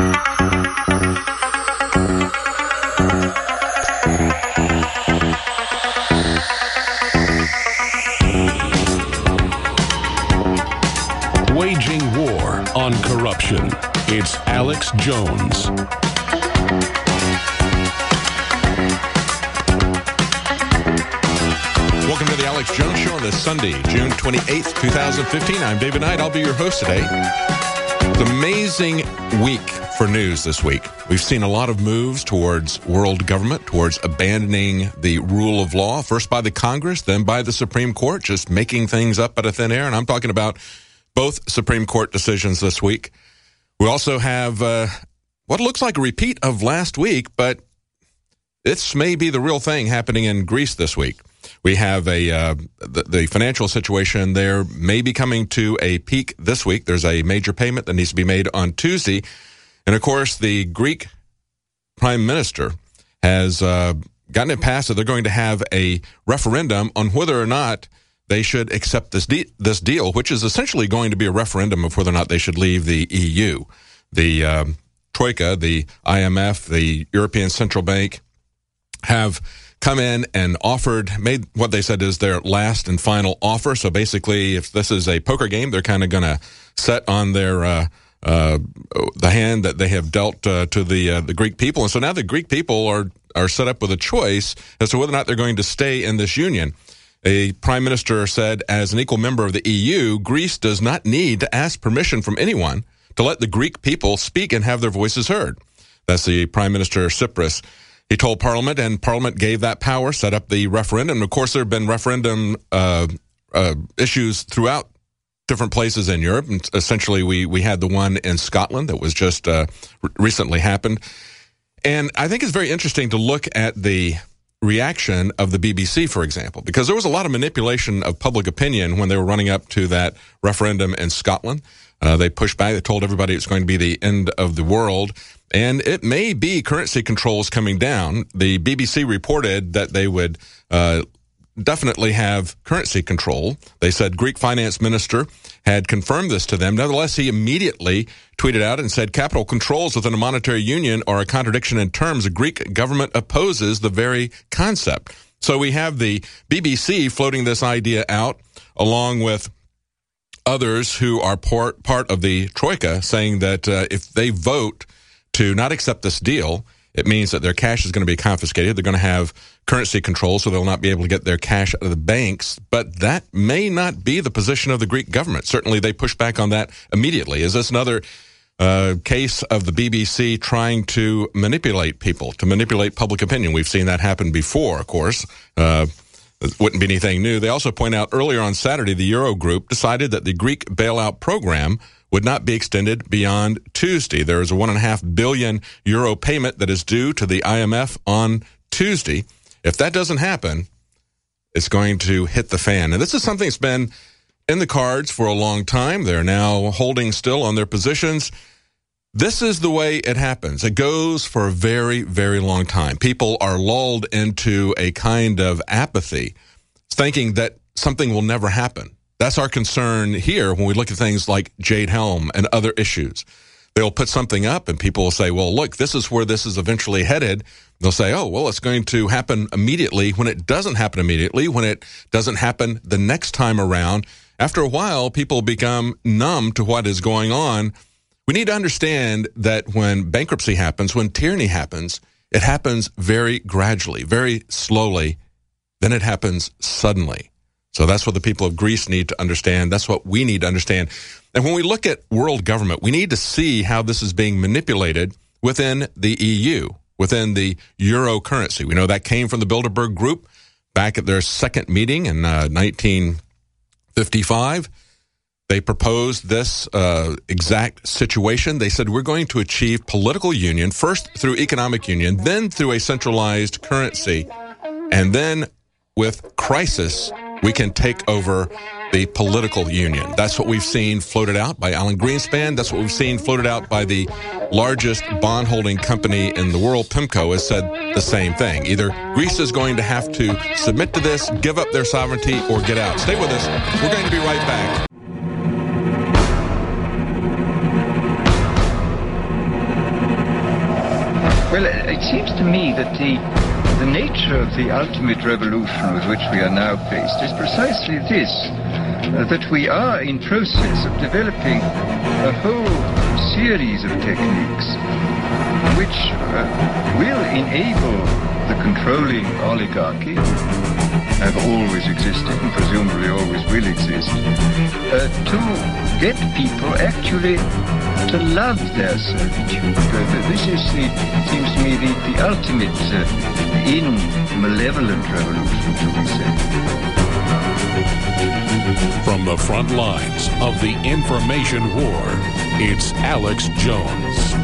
Waging war on corruption. It's Alex Jones. Welcome to the Alex Jones Show on this Sunday, June 28th, 2015. I'm David Knight. I'll be your host today. It's an amazing week for news this week. We've seen a lot of moves towards world government, towards abandoning the rule of law, first by the Congress, then by the Supreme Court, just making things up out of thin air. And I'm talking about both Supreme Court decisions this week. We also have what looks like a repeat of last week, but this may be the real thing happening in Greece this week. We have the financial situation there may be coming to a peak this week. There's a major payment that needs to be made on Tuesday. And, of course, the Greek prime minister has gotten it passed that they're going to have a referendum on whether or not they should accept this deal, which is essentially going to be a referendum of whether or not they should leave the EU. The Troika, the IMF, the European Central Bank have come in and made what they said is their last and final offer. So basically, if this is a poker game, they're kind of going to set on their the hand that they have dealt to the Greek people. And so now the Greek people are set up with a choice as to whether or not they're going to stay in this union. A prime minister said, as an equal member of the EU, Greece does not need to ask permission from anyone to let the Greek people speak and have their voices heard. That's the Prime Minister Tsipras. He told Parliament, and Parliament gave that power, set up the referendum. Of course, there have been referendum issues throughout different places in Europe. And essentially, we had the one in Scotland that was just recently happened. And I think it's very interesting to look at the reaction of the BBC, for example, because there was a lot of manipulation of public opinion when they were running up to that referendum in Scotland. They pushed back. They told everybody it's going to be the end of the world. And it may be currency controls coming down. The BBC reported that they would definitely have currency control. They said Greek finance minister had confirmed this to them. Nevertheless, he immediately tweeted out and said capital controls within a monetary union are a contradiction in terms. The Greek government opposes the very concept. So we have the BBC floating this idea out along with others who are part of the Troika saying that if they vote to not accept this deal, it means that their cash is going to be confiscated. They're going to have currency control, so they'll not be able to get their cash out of the banks. But that may not be the position of the Greek government. Certainly, they pushed back on that immediately. Is this another case of the BBC trying to manipulate people, to manipulate public opinion? We've seen that happen before, of course. It wouldn't be anything new. They also point out earlier on Saturday, the Eurogroup decided that the Greek bailout program would not be extended beyond Tuesday. There is a €1.5 billion payment that is due to the IMF on Tuesday. If that doesn't happen, it's going to hit the fan. And this is something that's been in the cards for a long time. They're now holding still on their positions. This is the way it happens. It goes for a very, very long time. People are lulled into a kind of apathy, thinking that something will never happen. That's our concern here when we look at things like Jade Helm and other issues. They'll put something up and people will say, well, look, this is where this is eventually headed. They'll say, oh, well, it's going to happen immediately, when it doesn't happen immediately, when it doesn't happen the next time around. After a while, people become numb to what is going on. We need to understand that when bankruptcy happens, when tyranny happens, it happens very gradually, very slowly. Then it happens suddenly. So that's what the people of Greece need to understand. That's what we need to understand. And when we look at world government, we need to see how this is being manipulated within the EU, within the euro currency. We know that came from the Bilderberg Group back at their second meeting in 1955. They proposed this exact situation. They said, we're going to achieve political union, first through economic union, then through a centralized currency, and then with crisis, we can take over the political union. That's what we've seen floated out by Alan Greenspan. That's what we've seen floated out by the largest bond-holding company in the world, PIMCO, has said the same thing. Either Greece is going to have to submit to this, give up their sovereignty, or get out. Stay with us. We're going to be right back. Well, it seems to me that the nature of the ultimate revolution with which we are now faced is precisely this, that we are in process of developing a whole series of techniques which will enable the controlling oligarchy, have always existed and presumably always will exist, to get people actually to love their servitude. This is, seems to me, the ultimate in malevolent revolution, shall we say. From the front lines of the information war, it's Alex Jones.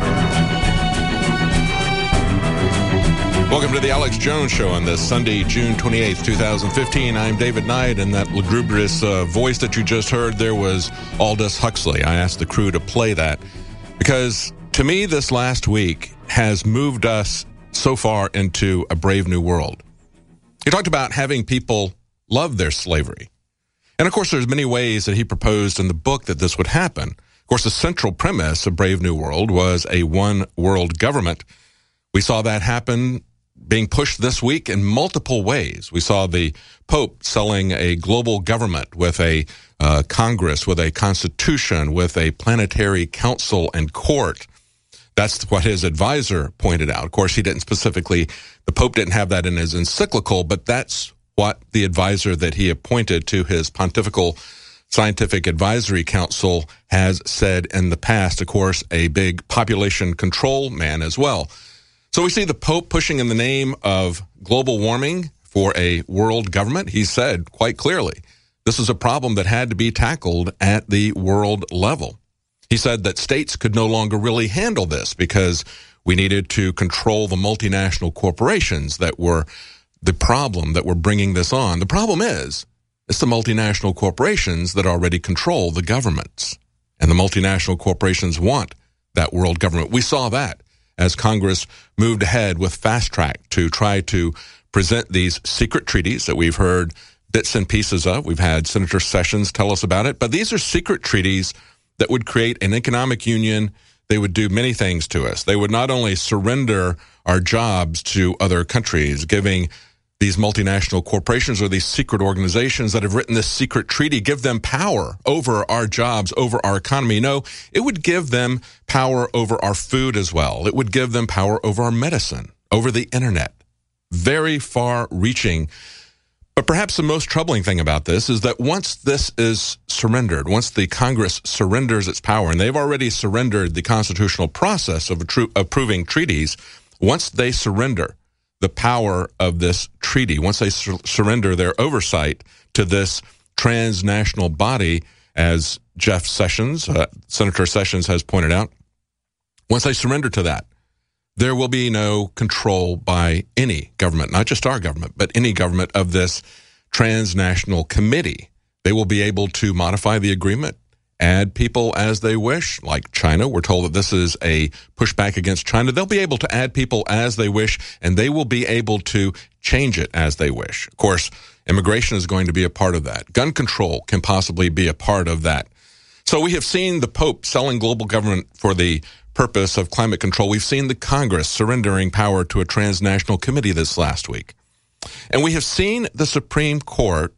Welcome to the Alex Jones Show on this Sunday, June 28th, 2015. I'm David Knight, and that lugubrious voice that you just heard there was Aldous Huxley. I asked the crew to play that because, to me, this last week has moved us so far into a brave new world. He talked about having people love their slavery. And, of course, there's many ways that he proposed in the book that this would happen. Of course, the central premise of Brave New World was a one-world government. We saw that happen being pushed this week in multiple ways. We saw the Pope selling a global government with a Congress, with a constitution, with a planetary council and court. That's what his advisor pointed out. Of course, he didn't specifically, the Pope didn't have that in his encyclical, but that's what the advisor that he appointed to his Pontifical Scientific Advisory Council has said in the past. Of course, a big population control man as well. So we see the Pope pushing in the name of global warming for a world government. He said quite clearly, this is a problem that had to be tackled at the world level. He said that states could no longer really handle this because we needed to control the multinational corporations that were the problem that were bringing this on. The problem is, it's the multinational corporations that already control the governments. And the multinational corporations want that world government. We saw that as Congress moved ahead with fast track to try to present these secret treaties that we've heard bits and pieces of. We've had Senator Sessions tell us about it. But these are secret treaties that would create an economic union. They would do many things to us. They would not only surrender our jobs to other countries, giving these multinational corporations or these secret organizations that have written this secret treaty, give them power over our jobs, over our economy. No, it would give them power over our food as well. It would give them power over our medicine, over the internet. Very far-reaching. But perhaps the most troubling thing about this is that once this is surrendered, once the Congress surrenders its power, and they've already surrendered the constitutional process of approving treaties, once they surrender the power of this treaty, once they surrender their oversight to this transnational body, as Jeff Sessions, Senator Sessions has pointed out, once they surrender to that, there will be no control by any government, not just our government, but any government of this transnational committee. They will be able to modify the agreement, add people as they wish, like China. We're told that this is a pushback against China. They'll be able to add people as they wish, and they will be able to change it as they wish. Of course, immigration is going to be a part of that. Gun control can possibly be a part of that. So we have seen the Pope selling global government for the purpose of climate control. We've seen the Congress surrendering power to a transnational committee this last week. And we have seen the Supreme Court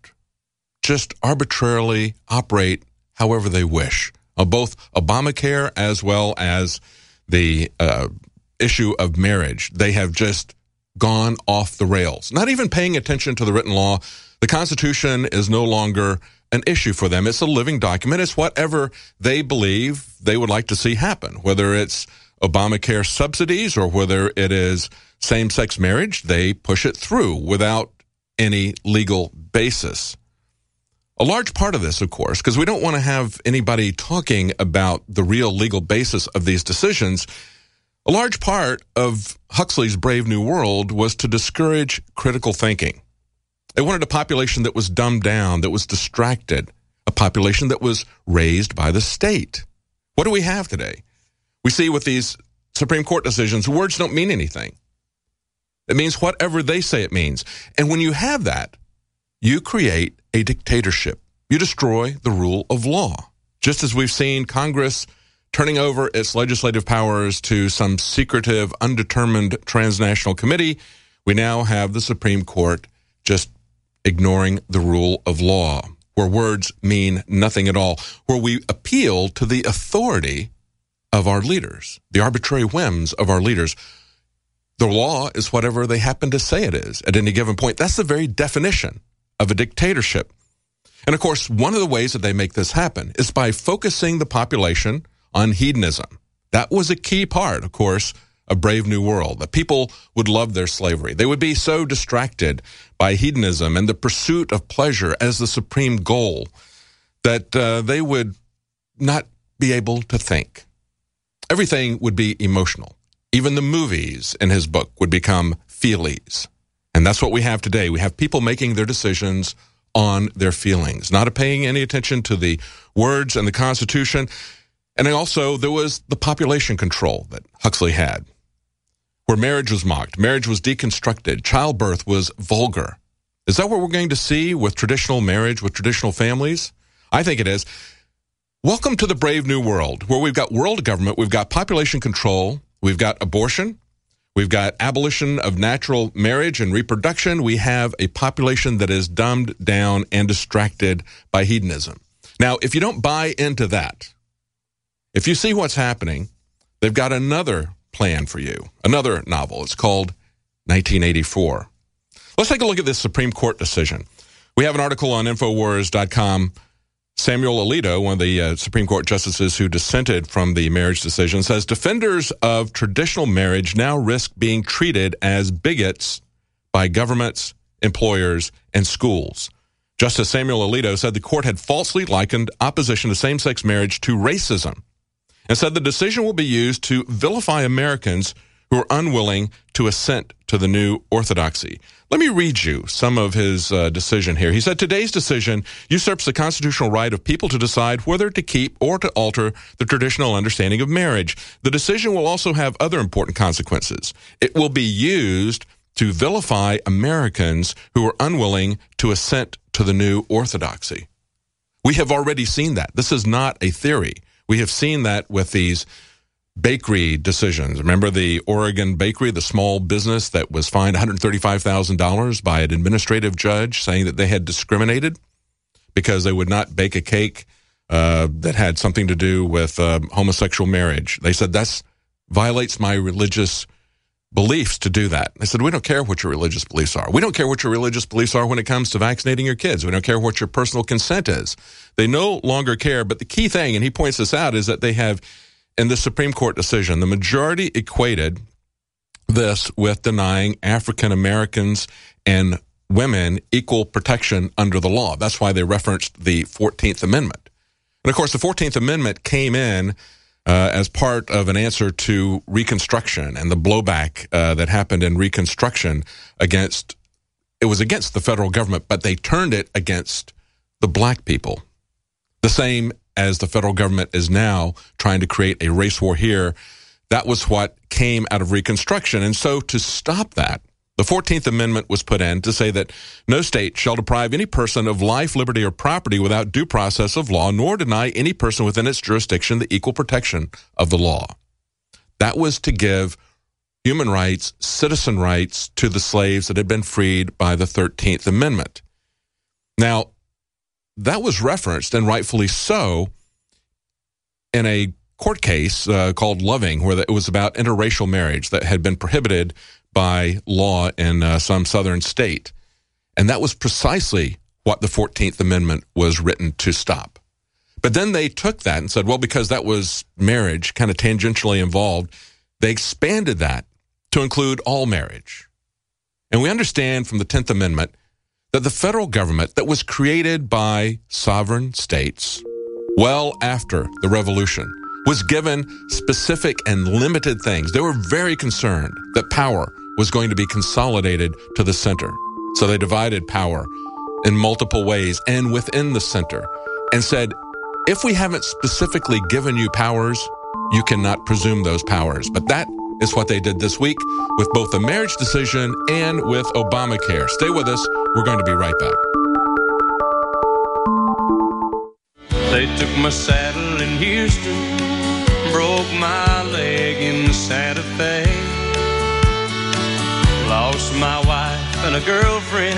just arbitrarily operate however they wish, both Obamacare as well as the issue of marriage. They have just gone off the rails, not even paying attention to the written law. The Constitution is no longer an issue for them. It's a living document. It's whatever they believe they would like to see happen, whether it's Obamacare subsidies or whether it is same-sex marriage. They push it through without any legal basis. A large part of this, of course, because we don't want to have anybody talking about the real legal basis of these decisions, a large part of Huxley's Brave New World was to discourage critical thinking. They wanted a population that was dumbed down, that was distracted, a population that was raised by the state. What do we have today? We see with these Supreme Court decisions, words don't mean anything. It means whatever they say it means. And when you have that, you create a dictatorship. You destroy the rule of law. Just as we've seen Congress turning over its legislative powers to some secretive, undetermined transnational committee, we now have the Supreme Court just ignoring the rule of law, where words mean nothing at all, where we appeal to the authority of our leaders, the arbitrary whims of our leaders. The law is whatever they happen to say it is at any given point. That's the very definition of a dictatorship. And of course, one of the ways that they make this happen is by focusing the population on hedonism. That was a key part, of course, of Brave New World, that people would love their slavery. They would be so distracted by hedonism and the pursuit of pleasure as the supreme goal that they would not be able to think. Everything would be emotional. Even the movies in his book would become feelies. And that's what we have today. We have people making their decisions on their feelings, not paying any attention to the words and the Constitution. And also, there was the population control that Huxley had, where marriage was mocked, marriage was deconstructed, childbirth was vulgar. Is that what we're going to see with traditional marriage, with traditional families? I think it is. Welcome to the Brave New World, where we've got world government, we've got population control, we've got abortion, we've got abolition of natural marriage and reproduction. We have a population that is dumbed down and distracted by hedonism. Now, if you don't buy into that, if you see what's happening, they've got another plan for you, another novel. It's called 1984. Let's take a look at this Supreme Court decision. We have an article on Infowars.com. Samuel Alito, one of the Supreme Court justices who dissented from the marriage decision, says defenders of traditional marriage now risk being treated as bigots by governments, employers, and schools. Justice Samuel Alito said the court had falsely likened opposition to same-sex marriage to racism and said the decision will be used to vilify Americans who are unwilling to assent to the new orthodoxy. Let me read you some of his decision here. He said, today's decision usurps the constitutional right of people to decide whether to keep or to alter the traditional understanding of marriage. The decision will also have other important consequences. It will be used to vilify Americans who are unwilling to assent to the new orthodoxy. We have already seen that. This is not a theory. We have seen that with these bakery decisions. Remember the Oregon bakery, the small business that was fined $135,000 by an administrative judge saying that they had discriminated because they would not bake a cake that had something to do with homosexual marriage. They said that violates my religious beliefs to do that. They said, we don't care what your religious beliefs are. We don't care what your religious beliefs are when it comes to vaccinating your kids. We don't care what your personal consent is. They no longer care. But the key thing, and he points this out, is that they have, in the Supreme Court decision, the majority equated this with denying African Americans and women equal protection under the law. That's why they referenced the 14th Amendment. And of course, the 14th Amendment came in as part of an answer to Reconstruction and the blowback that happened in Reconstruction against the federal government, but they turned it against the black people. The same as the federal government is now trying to create a race war here. That was what came out of Reconstruction. And so to stop that, the 14th Amendment was put in to say that no state shall deprive any person of life, liberty, or property without due process of law, nor deny any person within its jurisdiction the equal protection of the law. That was to give human rights, citizen rights to the slaves that had been freed by the 13th Amendment. Now, that was referenced, and rightfully so, in a court case called Loving, where it was about interracial marriage that had been prohibited by law in some southern state. And that was precisely what the 14th Amendment was written to stop. But then they took that and said, well, because that was marriage, kind of tangentially involved, they expanded that to include all marriage. And we understand from the 10th Amendment that the federal government that was created by sovereign states well after the Revolution was given specific and limited things. They were very concerned that power was going to be consolidated to the center. So they divided power in multiple ways and within the center and said, if we haven't specifically given you powers, you cannot presume those powers. But that is what they did this week with both the marriage decision and with Obamacare. Stay with us. We're going to be right back. They took my saddle in Houston, my leg in the Santa Fe. Lost my wife and a girlfriend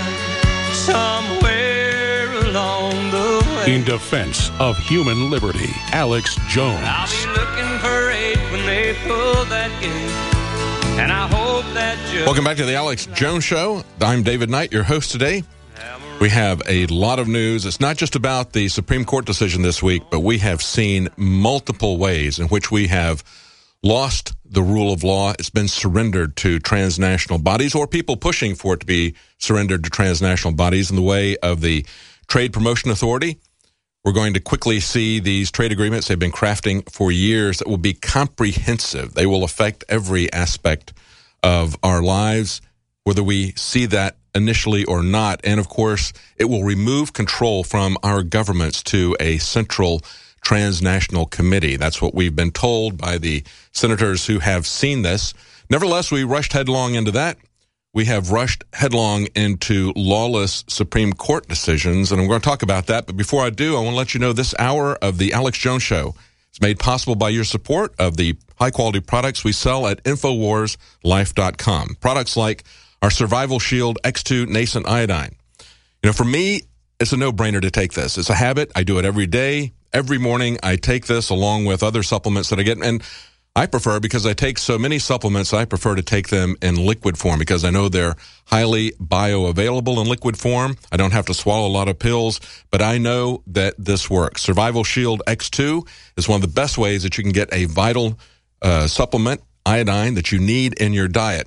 somewhere along the way. In defense of human liberty, Alex Jones. I'll be looking for aid when they pull that gate, and I hope that Welcome back to the Alex Jones Show. I'm David Knight, your host today. We have a lot of news. It's not just about the Supreme Court decision this week, but we have seen multiple ways in which we have lost the rule of law. It's been surrendered to transnational bodies or people pushing for it to be surrendered to transnational bodies in the way of the Trade Promotion Authority. We're going to quickly see these trade agreements they've been crafting for years that will be comprehensive. They will affect every aspect of our lives, whether we see that initially or not. And, of course, it will remove control from our governments to a central transnational committee. That's what we've been told by the senators who have seen this. Nevertheless, we rushed headlong into that. We have rushed headlong into lawless Supreme Court decisions, and I'm going to talk about that. But before I do, I want to let you know this hour of the Alex Jones Show is made possible by your support of the high-quality products we sell at InfoWarsLife.com. Products like our Survival Shield X2 Nascent Iodine. You know, for me, it's a no-brainer to take this. It's a habit. I do it every day. Every morning, I take this along with other supplements that I get. And I prefer, because I take so many supplements, I prefer to take them in liquid form because I know they're highly bioavailable in liquid form. I don't have to swallow a lot of pills, but I know that this works. Survival Shield X2 is one of the best ways that you can get a vital supplement, iodine, that you need in your diet.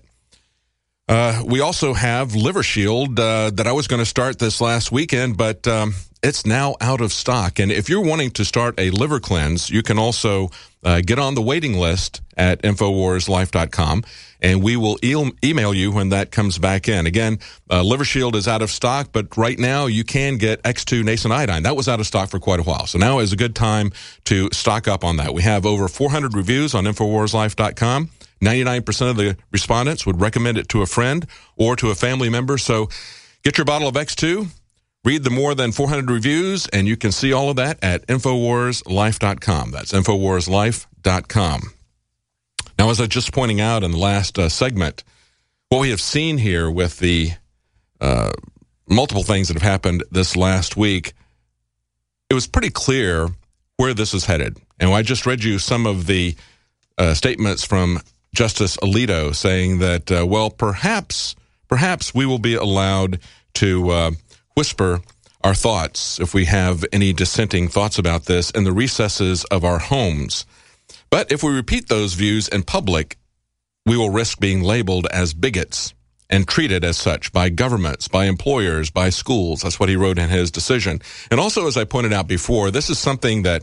We also have Liver Shield that I was going to start this last weekend, but it's now out of stock. And if you're wanting to start a liver cleanse, you can also get on the waiting list at InfoWarsLife.com, and we will email you when that comes back in. Again, Liver Shield is out of stock, but right now you can get X2 Nascent Iodine. That was out of stock for quite a while, so now is a good time to stock up on that. We have over 400 reviews on InfoWarsLife.com. 99% of the respondents would recommend it to a friend or to a family member. So get your bottle of X2, read the more than 400 reviews, and you can see all of that at InfoWarsLife.com. That's InfoWarsLife.com. Now, as I was just pointing out in the last segment, what we have seen here with the multiple things that have happened this last week, it was pretty clear where this is headed. And I just read you some of the statements from Justice Alito saying that, well, perhaps we will be allowed to whisper our thoughts if we have any dissenting thoughts about this in the recesses of our homes. But if we repeat those views in public, we will risk being labeled as bigots and treated as such by governments, by employers, by schools. That's what he wrote in his decision. And also, as I pointed out before, this is something that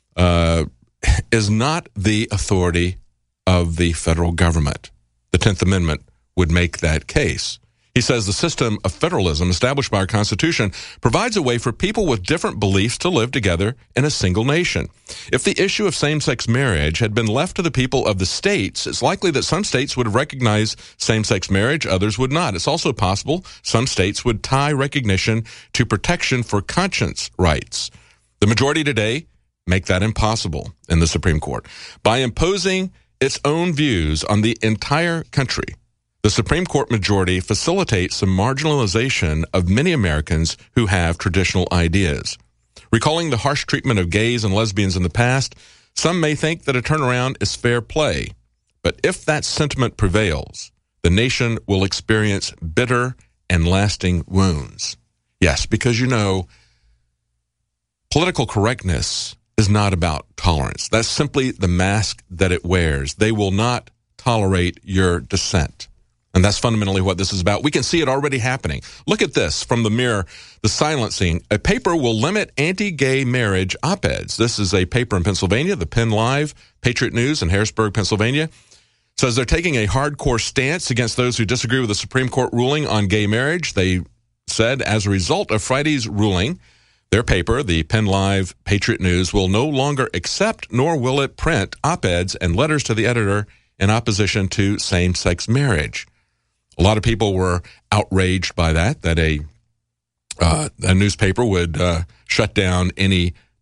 is not the authority of the federal government. The 10th Amendment would make that case. He says the system of federalism established by our Constitution provides a way for people with different beliefs to live together in a single nation. If the issue of same-sex marriage had been left to the people of the states, it's likely that some states would recognize same-sex marriage, others would not. It's also possible some states would tie recognition to protection for conscience rights. The majority today make that impossible in the Supreme Court. By imposing its own views on the entire country, the Supreme Court majority facilitates the marginalization of many Americans who have traditional ideas. Recalling the harsh treatment of gays and lesbians in the past, some may think that a turnaround is fair play. But if that sentiment prevails, the nation will experience bitter and lasting wounds. Yes, because political correctness is not about tolerance. That's simply the mask that it wears. They will not tolerate your dissent. And that's fundamentally what this is about. We can see it already happening. Look at this from the Mirror, the silencing. A paper will limit anti-gay marriage op-eds. This is a paper in Pennsylvania, the Penn Live, Patriot News in Harrisburg, Pennsylvania. Says they're taking a hardcore stance against those who disagree with the Supreme Court ruling on gay marriage. They said as a result of Friday's ruling, their paper, the Penn Live Patriot News, will no longer accept nor will it print op-eds and letters to the editor in opposition to same-sex marriage. A lot of people were outraged by that a newspaper would shut down any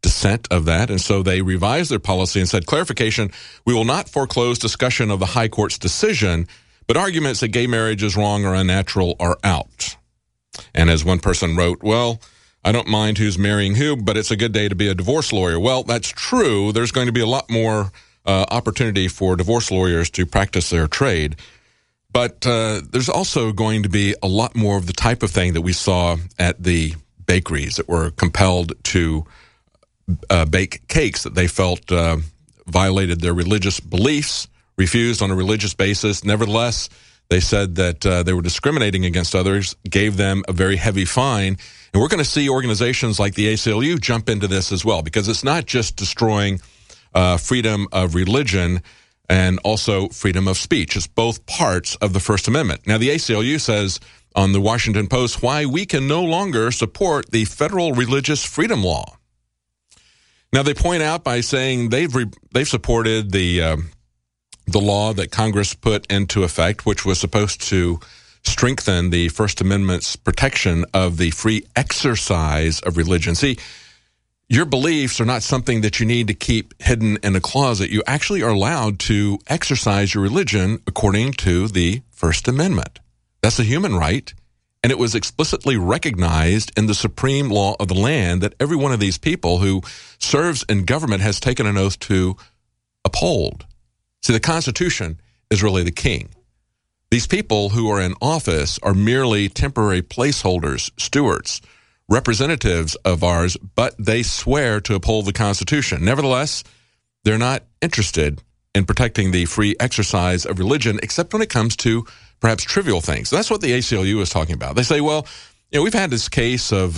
dissent of that, and so they revised their policy and said, clarification, we will not foreclose discussion of the High Court's decision, but arguments that gay marriage is wrong or unnatural are out. And as one person wrote, well, I don't mind who's marrying who, but it's a good day to be a divorce lawyer. Well, that's true. There's going to be a lot more opportunity for divorce lawyers to practice their trade. But there's also going to be a lot more of the type of thing that we saw at the bakeries that were compelled to bake cakes that they felt violated their religious beliefs, refused on a religious basis. Nevertheless, they said that they were discriminating against others, gave them a very heavy fine. And we're going to see organizations like the ACLU jump into this as well, because it's not just destroying freedom of religion and also freedom of speech. It's both parts of the First Amendment. Now, the ACLU says on the Washington Post why we can no longer support the federal religious freedom law. Now, they point out by saying they've supported the law that Congress put into effect, which was supposed to strengthen the First Amendment's protection of the free exercise of religion. See, your beliefs are not something that you need to keep hidden in a closet. You actually are allowed to exercise your religion according to the First Amendment. That's a human right, and it was explicitly recognized in the supreme law of the land that every one of these people who serves in government has taken an oath to uphold. See, the Constitution is really the king. These people who are in office are merely temporary placeholders, stewards, representatives of ours, but they swear to uphold the Constitution. Nevertheless, they're not interested in protecting the free exercise of religion, except when it comes to perhaps trivial things. That's what the ACLU is talking about. They say, well, we've had this case of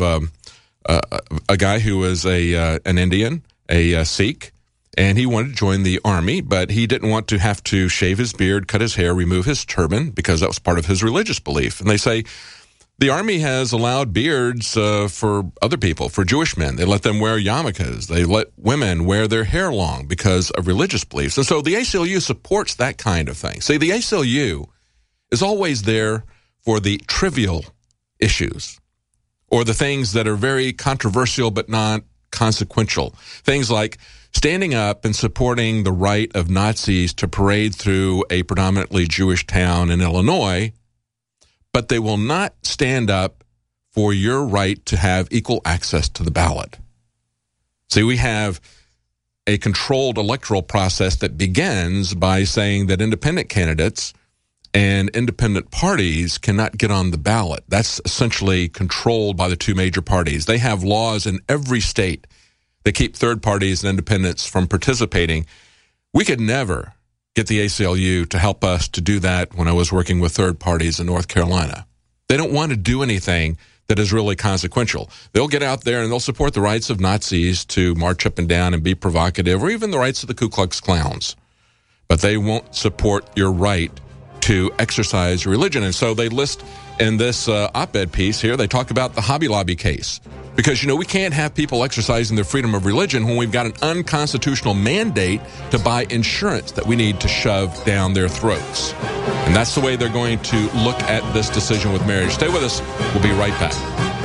a guy who was an Indian, a Sikh, and he wanted to join the army, but he didn't want to have to shave his beard, cut his hair, remove his turban, because that was part of his religious belief. And they say, the Army has allowed beards for other people, for Jewish men. They let them wear yarmulkes. They let women wear their hair long because of religious beliefs. And so the ACLU supports that kind of thing. See, the ACLU is always there for the trivial issues or the things that are very controversial but not consequential. Things like standing up and supporting the right of Nazis to parade through a predominantly Jewish town in Illinois, but they will not stand up for your right to have equal access to the ballot. See, we have a controlled electoral process that begins by saying that independent candidates and independent parties cannot get on the ballot. That's essentially controlled by the two major parties. They have laws in every state that keep third parties and independents from participating. We could never get the ACLU to help us to do that when I was working with third parties in North Carolina. They don't want to do anything that is really consequential. They'll get out there and they'll support the rights of Nazis to march up and down and be provocative, or even the rights of the Ku Klux Klans. But they won't support your right to exercise your religion. And so they list in this op-ed piece here, they talk about the Hobby Lobby case. Because, we can't have people exercising their freedom of religion when we've got an unconstitutional mandate to buy insurance that we need to shove down their throats. And that's the way they're going to look at this decision with marriage. Stay with us. We'll be right back.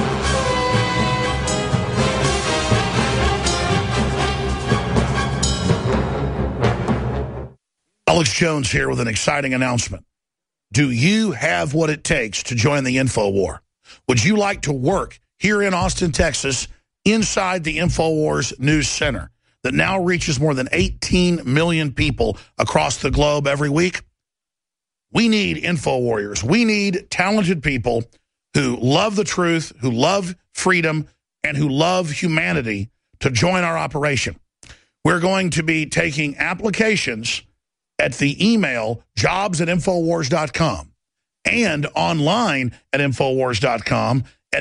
Alex Jones here with an exciting announcement. Do you have what it takes to join the InfoWar? Would you like to work here in Austin, Texas, inside the InfoWars News Center that now reaches more than 18 million people across the globe every week? We need InfoWarriors. We need talented people who love the truth, who love freedom, and who love humanity to join our operation. We're going to be taking applications at the email jobs@infowars.com and online at infowars.com at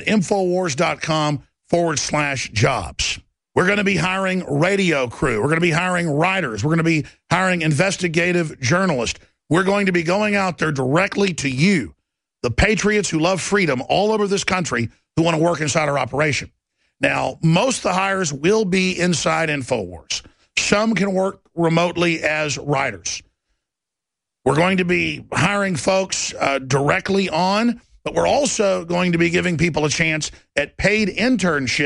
infowars.com/jobs. We're going to be hiring radio crew. We're going to be hiring writers. We're going to be hiring investigative journalists. We're going to be going out there directly to you, the patriots who love freedom all over this country who want to work inside our operation. Now, most of the hires will be inside InfoWars. Some can work remotely as writers. We're going to be hiring folks directly on, but we're also going to be giving people a chance at paid internships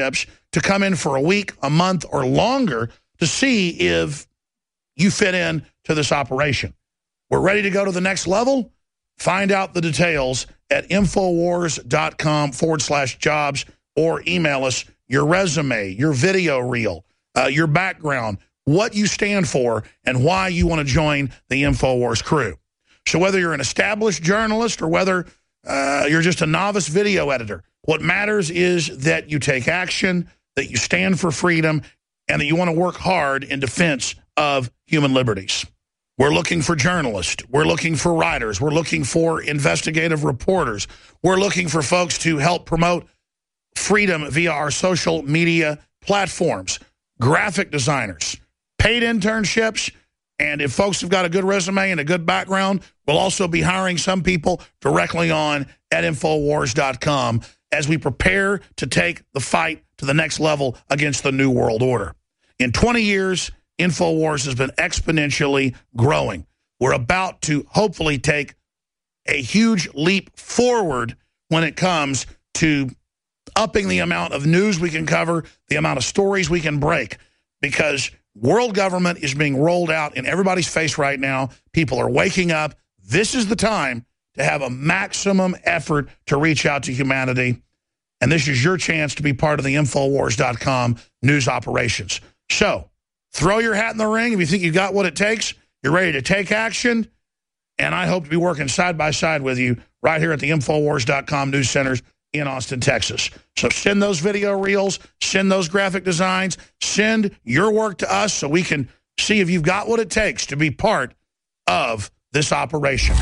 to come in for a week, a month, or longer to see if you fit in to this operation. We're ready to go to the next level. Find out the details at Infowars.com/jobs or email us your resume, your video reel, your background, what you stand for, and why you want to join the Infowars crew. So whether you're an established journalist or whether you're just a novice video editor, what matters is that you take action, that you stand for freedom, and that you want to work hard in defense of human liberties. We're looking for journalists. We're looking for writers. We're looking for investigative reporters. We're looking for folks to help promote freedom via our social media platforms, graphic designers, paid internships, and if folks have got a good resume and a good background, we'll also be hiring some people directly on at Infowars.com as we prepare to take the fight to the next level against the New World Order. In 20 years, Infowars has been exponentially growing. We're about to hopefully take a huge leap forward when it comes to upping the amount of news we can cover, the amount of stories we can break, because world government is being rolled out in everybody's face right now. People are waking up. This is the time to have a maximum effort to reach out to humanity. And this is your chance to be part of the Infowars.com news operations. So throw your hat in the ring if you think you got what it takes. You're ready to take action. And I hope to be working side by side with you right here at the Infowars.com news centers in Austin, Texas. So send those video reels, send those graphic designs, send your work to us so we can see if you've got what it takes to be part of this operation.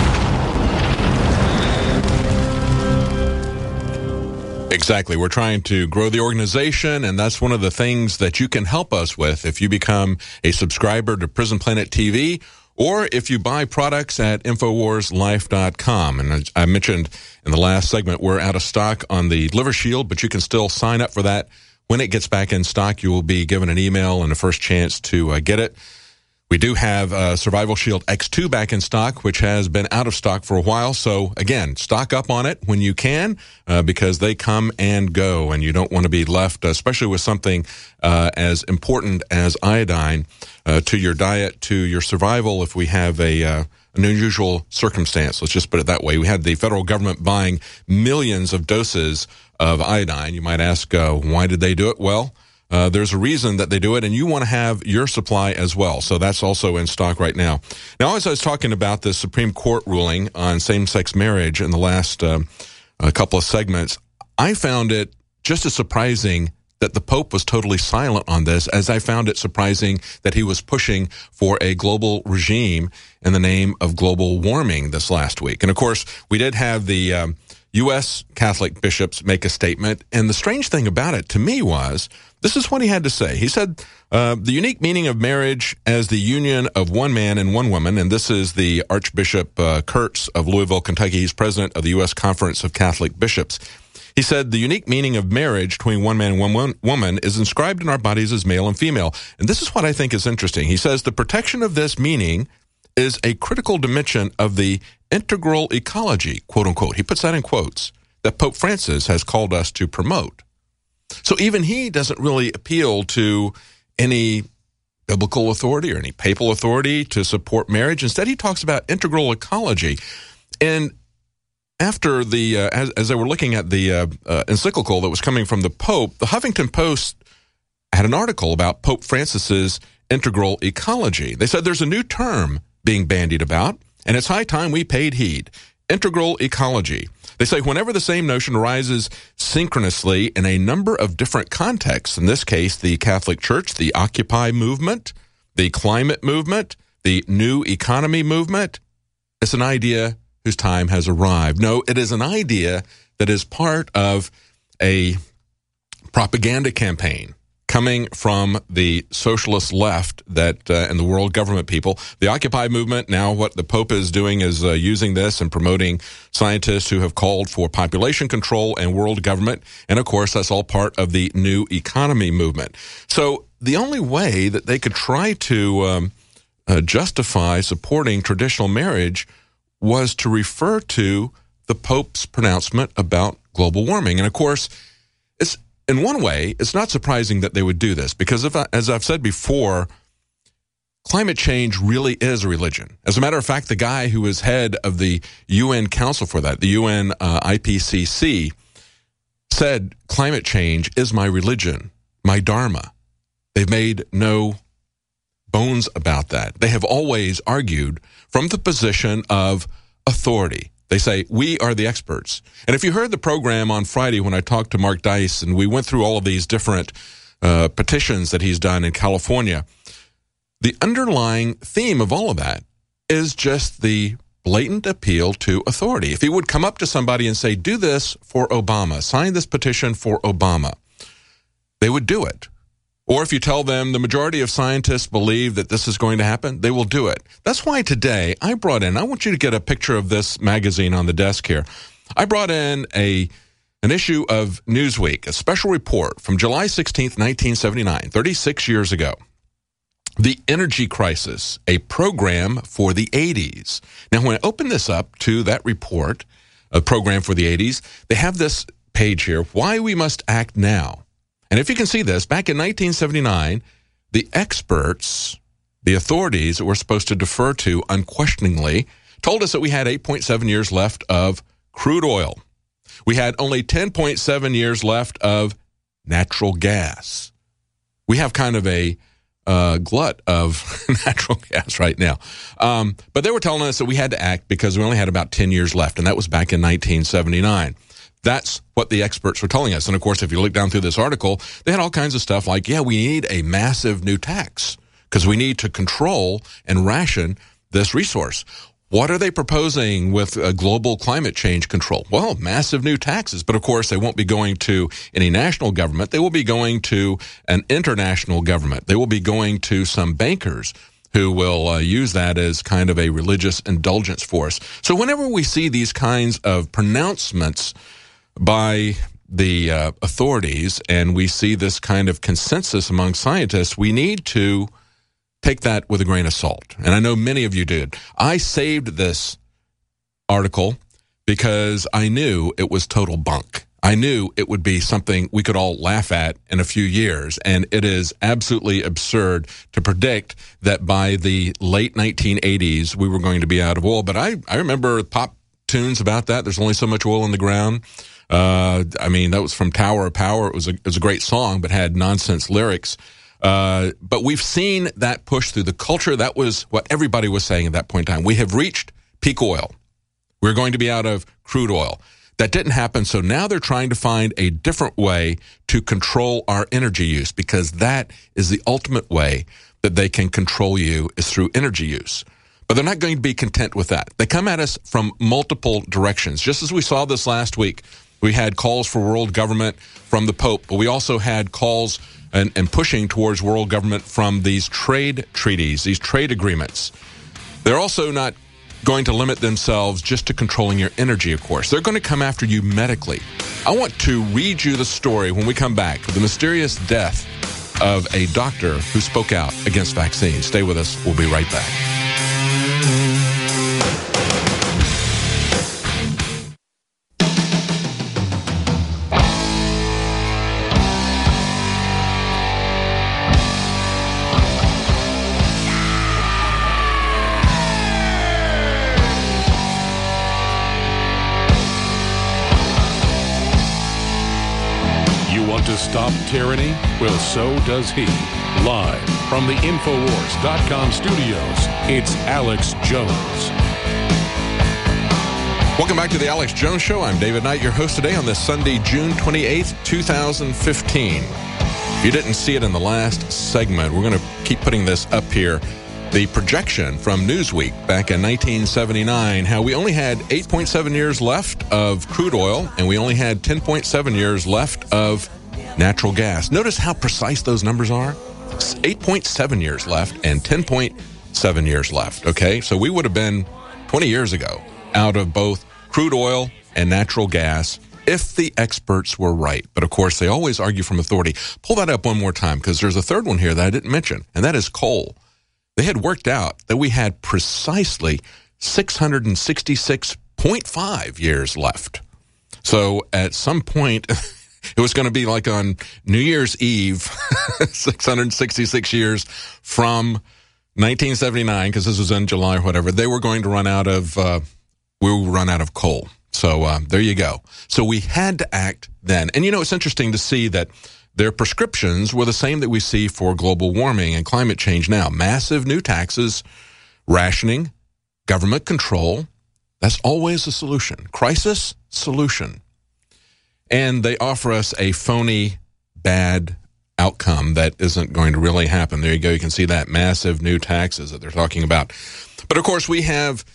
Exactly. We're trying to grow the organization, and that's one of the things that you can help us with if you become a subscriber to Prison Planet TV or if you buy products at InfoWarsLife.com. And as I mentioned in the last segment, we're out of stock on the Liver Shield, but you can still sign up for that. When it gets back in stock, you will be given an email and a first chance to get it. We do have Survival Shield X2 back in stock, which has been out of stock for a while. So, again, stock up on it when you can because they come and go, and you don't want to be left, especially with something as important as iodine, to your diet, to your survival if we have an unusual circumstance. Let's just put it that way. We had the federal government buying millions of doses of iodine. You might ask, why did they do it? Well, there's a reason that they do it, and you want to have your supply as well. So that's also in stock right now. Now, as I was talking about the Supreme Court ruling on same-sex marriage in the last couple of segments, I found it just as surprising that the Pope was totally silent on this as I found it surprising that he was pushing for a global regime in the name of global warming this last week. And, of course, we did have the U.S. Catholic bishops make a statement, and the strange thing about it to me was this is what he had to say. He said, the unique meaning of marriage as the union of one man and one woman, and this is the Archbishop Kurtz of Louisville, Kentucky. He's president of the U.S. Conference of Catholic Bishops. He said, the unique meaning of marriage between one man and one woman is inscribed in our bodies as male and female. And this is what I think is interesting. He says, the protection of this meaning is a critical dimension of the integral ecology, quote unquote. He puts that in quotes, that Pope Francis has called us to promote. So even he doesn't really appeal to any biblical authority or any papal authority to support marriage. Instead, he talks about integral ecology. And after the, as they were looking at the encyclical that was coming from the Pope, the Huffington Post had an article about Pope Francis's integral ecology. They said there's a new term being bandied about, and it's high time we paid heed. Integral ecology. They say whenever the same notion arises synchronously in a number of different contexts, in this case, the Catholic Church, the Occupy movement, the climate movement, the new economy movement, it's an idea whose time has arrived. No, it is an idea that is part of a propaganda campaign coming from the socialist left that and the world government people. The Occupy movement, now what the Pope is doing is using this and promoting scientists who have called for population control and world government. And, of course, that's all part of the new economy movement. So the only way that they could try to justify supporting traditional marriage was to refer to the Pope's pronouncement about global warming. And, of course, in one way, it's not surprising that they would do this because, as I've said before, climate change really is a religion. As a matter of fact, the guy who is head of the UN Council for that, the UN IPCC, said climate change is my religion, my dharma. They've made no bones about that. They have always argued from the position of authority. They say, we are the experts. And if you heard the program on Friday when I talked to Mark Dice and we went through all of these different petitions that he's done in California, the underlying theme of all of that is just the blatant appeal to authority. If he would come up to somebody and say, do this for Obama, sign this petition for Obama, they would do it. Or if you tell them the majority of scientists believe that this is going to happen, they will do it. That's why today I want you to get a picture of this magazine on the desk here. I brought in an issue of Newsweek, a special report from July 16th, 1979, 36 years ago. The Energy Crisis, a program for the 80s. Now, when I open this up to that report, a program for the 80s, they have this page here, Why We Must Act Now. And if you can see this, back in 1979, the experts, the authorities that we're supposed to defer to unquestioningly, told us that we had 8.7 years left of crude oil. We had only 10.7 years left of natural gas. We have kind of a glut of natural gas right now. But they were telling us that we had to act because we only had about 10 years left, and that was back in 1979. That's what the experts were telling us. And, of course, if you look down through this article, they had all kinds of stuff like, we need a massive new tax because we need to control and ration this resource. What are they proposing with global climate change control? Well, massive new taxes. But, of course, they won't be going to any national government. They will be going to an international government. They will be going to some bankers who will use that as kind of a religious indulgence for us. So whenever we see these kinds of pronouncements by the authorities and we see this kind of consensus among scientists, we need to take that with a grain of salt. And I know many of you did. I saved this article because I knew it was total bunk. I knew it would be something we could all laugh at in a few years, and it is absolutely absurd to predict that by the late 1980s we were going to be out of oil. But I remember pop tunes about that. There's only so much oil in the ground. That was from Tower of Power. It was a great song, but had nonsense lyrics. But we've seen that push through the culture. That was what everybody was saying at that point in time. We have reached peak oil. We're going to be out of crude oil. That didn't happen, so now they're trying to find a different way to control our energy use, because that is the ultimate way that they can control you, is through energy use. But they're not going to be content with that. They come at us from multiple directions. Just as we saw this last week, we had calls for world government from the Pope, but we also had calls and pushing towards world government from these trade treaties, these trade agreements. They're also not going to limit themselves just to controlling your energy, of course. They're going to come after you medically. I want to read you the story when we come back, the mysterious death of a doctor who spoke out against vaccines. Stay with us. We'll be right back. To stop tyranny? Well, so does he. Live from the Infowars.com studios, it's Alex Jones. Welcome back to the Alex Jones Show. I'm David Knight, your host today on this Sunday, June 28th, 2015. If you didn't see it in the last segment, we're going to keep putting this up here. The projection from Newsweek back in 1979, how we only had 8.7 years left of crude oil, and we only had 10.7 years left of natural gas. Notice how precise those numbers are. 8.7 years left and 10.7 years left. Okay, so we would have been 20 years ago out of both crude oil and natural gas if the experts were right. But of course, they always argue from authority. Pull that up one more time, because there's a third one here that I didn't mention, and that is coal. They had worked out that we had precisely 666.5 years left. So at some point It was going to be like on New Year's Eve, 666 years from 1979, because this was in July or whatever, they were going to run out of, we will run out of coal. So there you go. So we had to act then. And, it's interesting to see that their prescriptions were the same that we see for global warming and climate change now. Massive new taxes, rationing, government control. That's always a solution. Crisis, solution. And they offer us a phony, bad outcome that isn't going to really happen. There you go. You can see that massive new taxes that they're talking about. But, of course, we have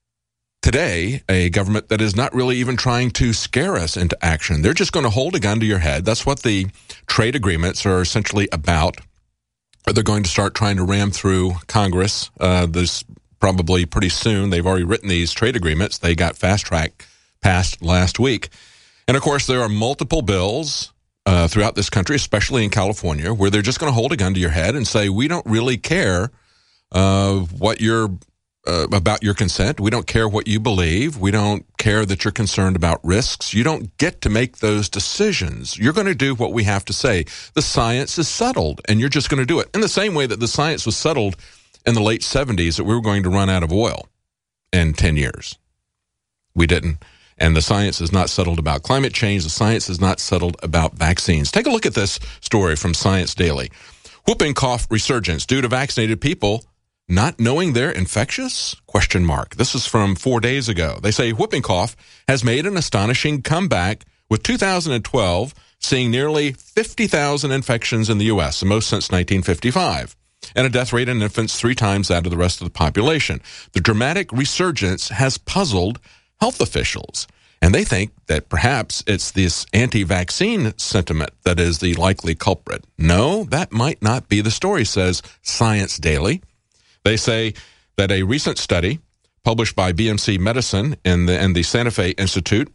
today a government that is not really even trying to scare us into action. They're just going to hold a gun to your head. That's what the trade agreements are essentially about. They're going to start trying to ram through Congress. This probably pretty soon. They've already written these trade agreements. They got fast-track passed last week. And, of course, there are multiple bills throughout this country, especially in California, where they're just going to hold a gun to your head and say, we don't really care what you're about your consent. We don't care what you believe. We don't care that you're concerned about risks. You don't get to make those decisions. You're going to do what we have to say. The science is settled, and you're just going to do it. In the same way that the science was settled in the late 70s that we were going to run out of oil in 10 years. We didn't. And the science is not settled about climate change. The science is not settled about vaccines. Take a look at this story from Science Daily. Whooping cough resurgence due to vaccinated people not knowing they're infectious? ? This is from 4 days ago. They say whooping cough has made an astonishing comeback, with 2012 seeing nearly 50,000 infections in the U.S., the most since 1955, and a death rate in infants 3 times that of the rest of the population. The dramatic resurgence has puzzled health officials, and they think that perhaps it's this anti-vaccine sentiment that is the likely culprit. No, that might not be the story, says Science Daily. They say that a recent study published by BMC Medicine and the Santa Fe Institute,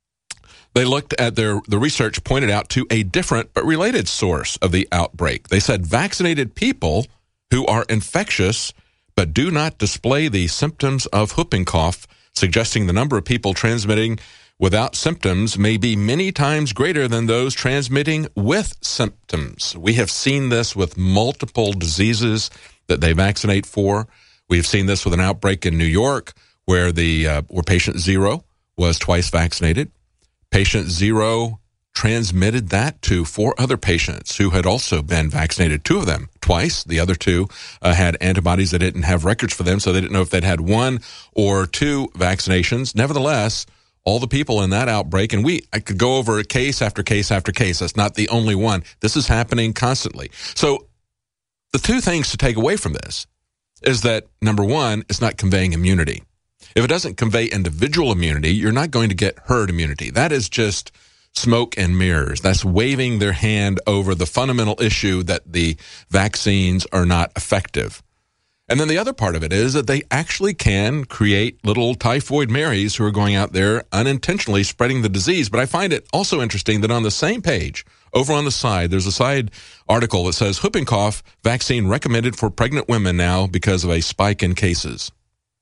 they looked at the research pointed out to a different but related source of the outbreak. They said vaccinated people who are infectious but do not display the symptoms of whooping cough, suggesting the number of people transmitting without symptoms may be many times greater than those transmitting with symptoms. We have seen this with multiple diseases that they vaccinate for. We've seen this with an outbreak in New York where where patient 0 was twice vaccinated. Patient 0 transmitted that to 4 other patients who had also been vaccinated, 2 of them twice. The other 2 had antibodies that didn't have records for them, so they didn't know if they'd had 1 or 2 vaccinations. Nevertheless, all the people in that outbreak, and I could go over case after case after case. That's not the only one. This is happening constantly. So the 2 things to take away from this is that, number 1, it's not conveying immunity. If it doesn't convey individual immunity, you're not going to get herd immunity. That is just smoke and mirrors. That's waving their hand over the fundamental issue that the vaccines are not effective. And then the other part of it is that they actually can create little typhoid Marys who are going out there unintentionally spreading the disease. But I find it also interesting that on the same page, over on the side, there's a side article that says whooping cough vaccine recommended for pregnant women now because of a spike in cases.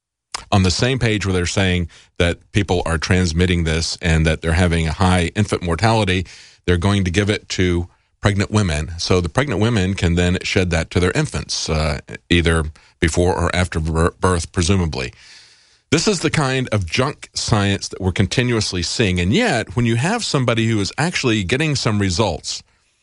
On the same page where they're saying that people are transmitting this and that they're having a high infant mortality, they're going to give it to pregnant women. So the pregnant women can then shed that to their infants, either before or after birth, presumably. This is the kind of junk science that we're continuously seeing. And yet, when you have somebody who is actually getting some results,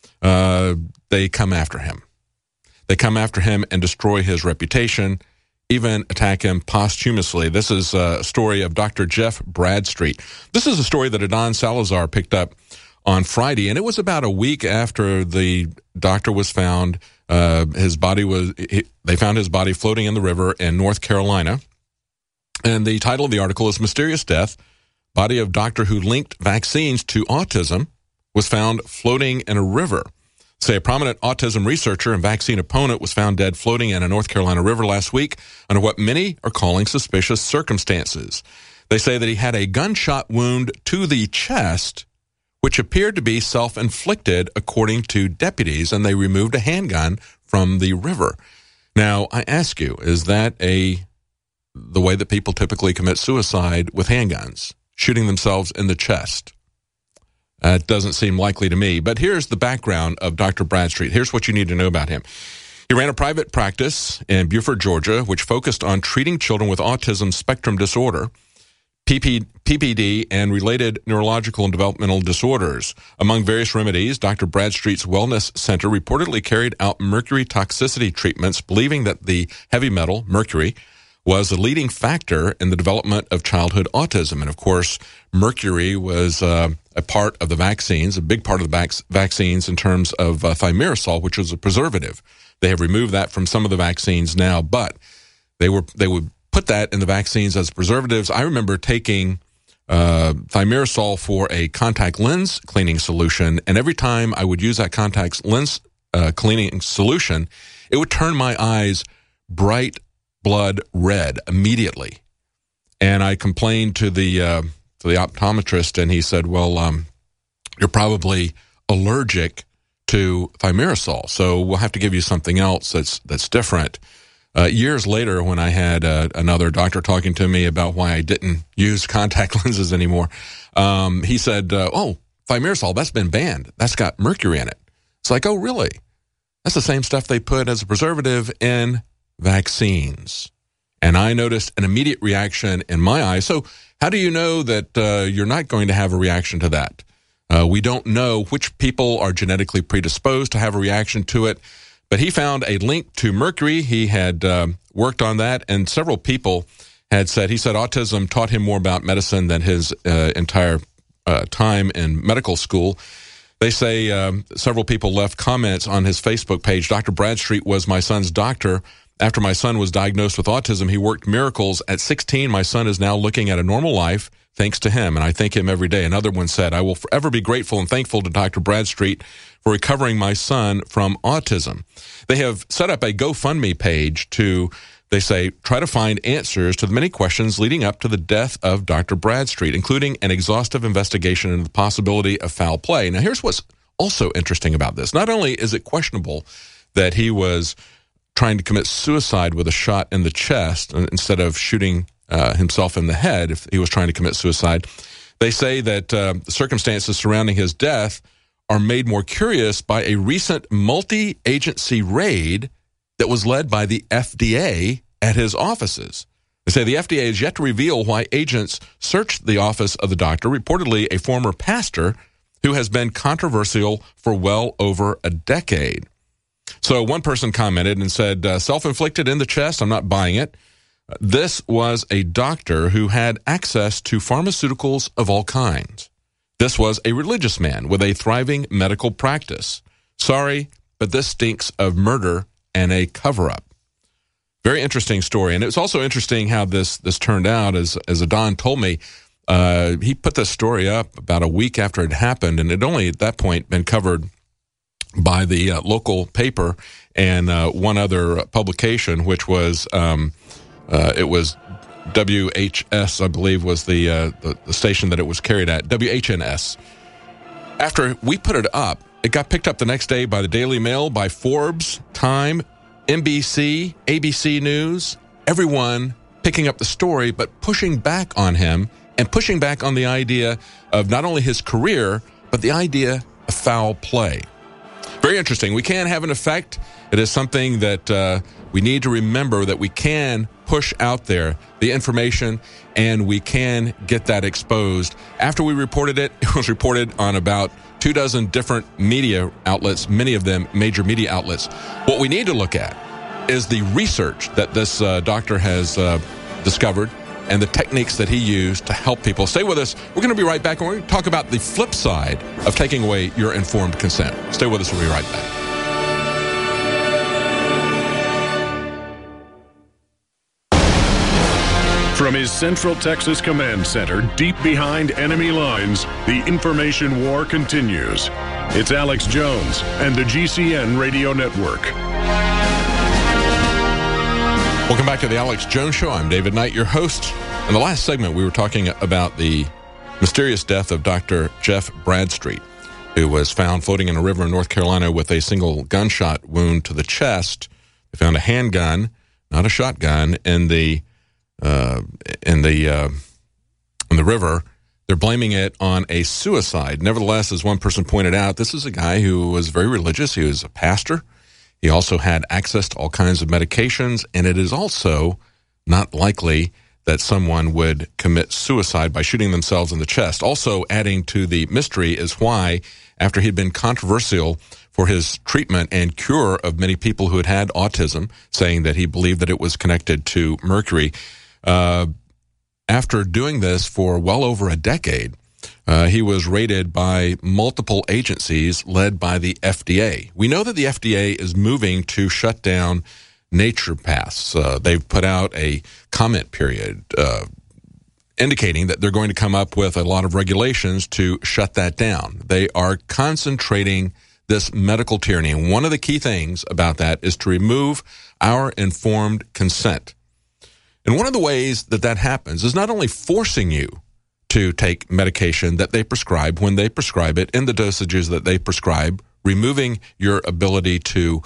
they come after him. They come after him and destroy his reputation, even attack him posthumously. This is a story of Dr. Jeff Bradstreet. This is a story that Adon Salazar picked up on Friday, and it was about a week after the doctor was found. They found his body floating in the river in North Carolina. And the title of the article is Mysterious Death. Body of doctor who linked vaccines to autism was found floating in a river. Say a prominent autism researcher and vaccine opponent was found dead floating in a North Carolina river last week under what many are calling suspicious circumstances. They say that he had a gunshot wound to the chest, which appeared to be self-inflicted, according to deputies, and they removed a handgun from the river. Now, I ask you, is that the way that people typically commit suicide with handguns, shooting themselves in the chest? It doesn't seem likely to me. But here's the background of Dr. Bradstreet. Here's what you need to know about him. He ran a private practice in Beaufort, Georgia, which focused on treating children with autism spectrum disorder, PPD, and related neurological and developmental disorders. Among various remedies, Dr. Bradstreet's Wellness Center reportedly carried out mercury toxicity treatments, believing that the heavy metal, mercury, was a leading factor in the development of childhood autism. And, of course, mercury was a part of the vaccines, a big part of the vaccines in terms of thimerosal, which was a preservative. They have removed that from some of the vaccines now, but they would put that in the vaccines as preservatives. I remember taking thimerosal for a contact lens cleaning solution, and every time I would use that contact lens cleaning solution, it would turn my eyes bright blood red immediately. And I complained to the optometrist, and he said, well, you're probably allergic to thimerosal, so we'll have to give you something else that's different. Years later, when I had another doctor talking to me about why I didn't use contact lenses anymore, he said, oh, thimerosal, that's been banned. That's got mercury in it. It's like, oh, really? That's the same stuff they put as a preservative in vaccines. And I noticed an immediate reaction in my eyes. So how do you know that you're not going to have a reaction to that? We don't know which people are genetically predisposed to have a reaction to it, but he found a link to mercury. He had worked on that, and several people had said, he said autism taught him more about medicine than his entire time in medical school. They say several people left comments on his Facebook page. Dr. Bradstreet was my son's doctor. After my son was diagnosed with autism, he worked miracles. At 16, my son is now looking at a normal life thanks to him, and I thank him every day. Another one said, I will forever be grateful and thankful to Dr. Bradstreet for recovering my son from autism. They have set up a GoFundMe page to, they say, try to find answers to the many questions leading up to the death of Dr. Bradstreet, including an exhaustive investigation into the possibility of foul play. Now, here's what's also interesting about this. Not only is it questionable that he was trying to commit suicide with a shot in the chest instead of shooting himself in the head if he was trying to commit suicide, they say that the circumstances surrounding his death are made more curious by a recent multi-agency raid that was led by the FDA at his offices. They say the FDA has yet to reveal why agents searched the office of the doctor, reportedly a former pastor who has been controversial for well over a decade. So one person commented and said, self-inflicted in the chest, I'm not buying it. This was a doctor who had access to pharmaceuticals of all kinds. This was a religious man with a thriving medical practice. Sorry, but this stinks of murder and a cover-up. Very interesting story. And it's also interesting how this turned out. As Adon told me, he put this story up about a week after it happened, and it only at that point been covered by the local paper and one other publication, which was it was WHS, I believe, was the station that it was carried at, WHNS. After we put it up, it got picked up the next day by the Daily Mail, by Forbes, Time, NBC, ABC News, everyone picking up the story, but pushing back on him and pushing back on the idea of not only his career, but the idea of foul play. Very interesting. We can have an effect. It is something that we need to remember, that we can push out there the information and we can get that exposed. After we reported it, it was reported on about 24 different media outlets, many of them major media outlets. What we need to look at is the research that this doctor has discovered and the techniques that he used to help people. Stay with us. We're going to be right back, and we're going to talk about the flip side of taking away your informed consent. Stay with us. We'll be right back. From his Central Texas Command Center, deep behind enemy lines, the information war continues. It's Alex Jones and the GCN Radio Network. Welcome back to the Alex Jones Show. I'm David Knight, your host. In the last segment, we were talking about the mysterious death of Dr. Jeff Bradstreet, who was found floating in a river in North Carolina with a single gunshot wound to the chest. They found a handgun, not a shotgun, in the river. They're blaming it on a suicide. Nevertheless, as one person pointed out, this is a guy who was very religious. He was a pastor. He also had access to all kinds of medications, and it is also not likely that someone would commit suicide by shooting themselves in the chest. Also adding to the mystery is why, after he'd been controversial for his treatment and cure of many people who had autism, saying that he believed that it was connected to mercury, after doing this for well over a decade, he was raided by multiple agencies led by the FDA. We know that the FDA is moving to shut down naturopaths. They've put out a comment period indicating that they're going to come up with a lot of regulations to shut that down. They are concentrating this medical tyranny. And one of the key things about that is to remove our informed consent. And one of the ways that that happens is not only forcing you to take medication that they prescribe when they prescribe it in the dosages that they prescribe, removing your ability to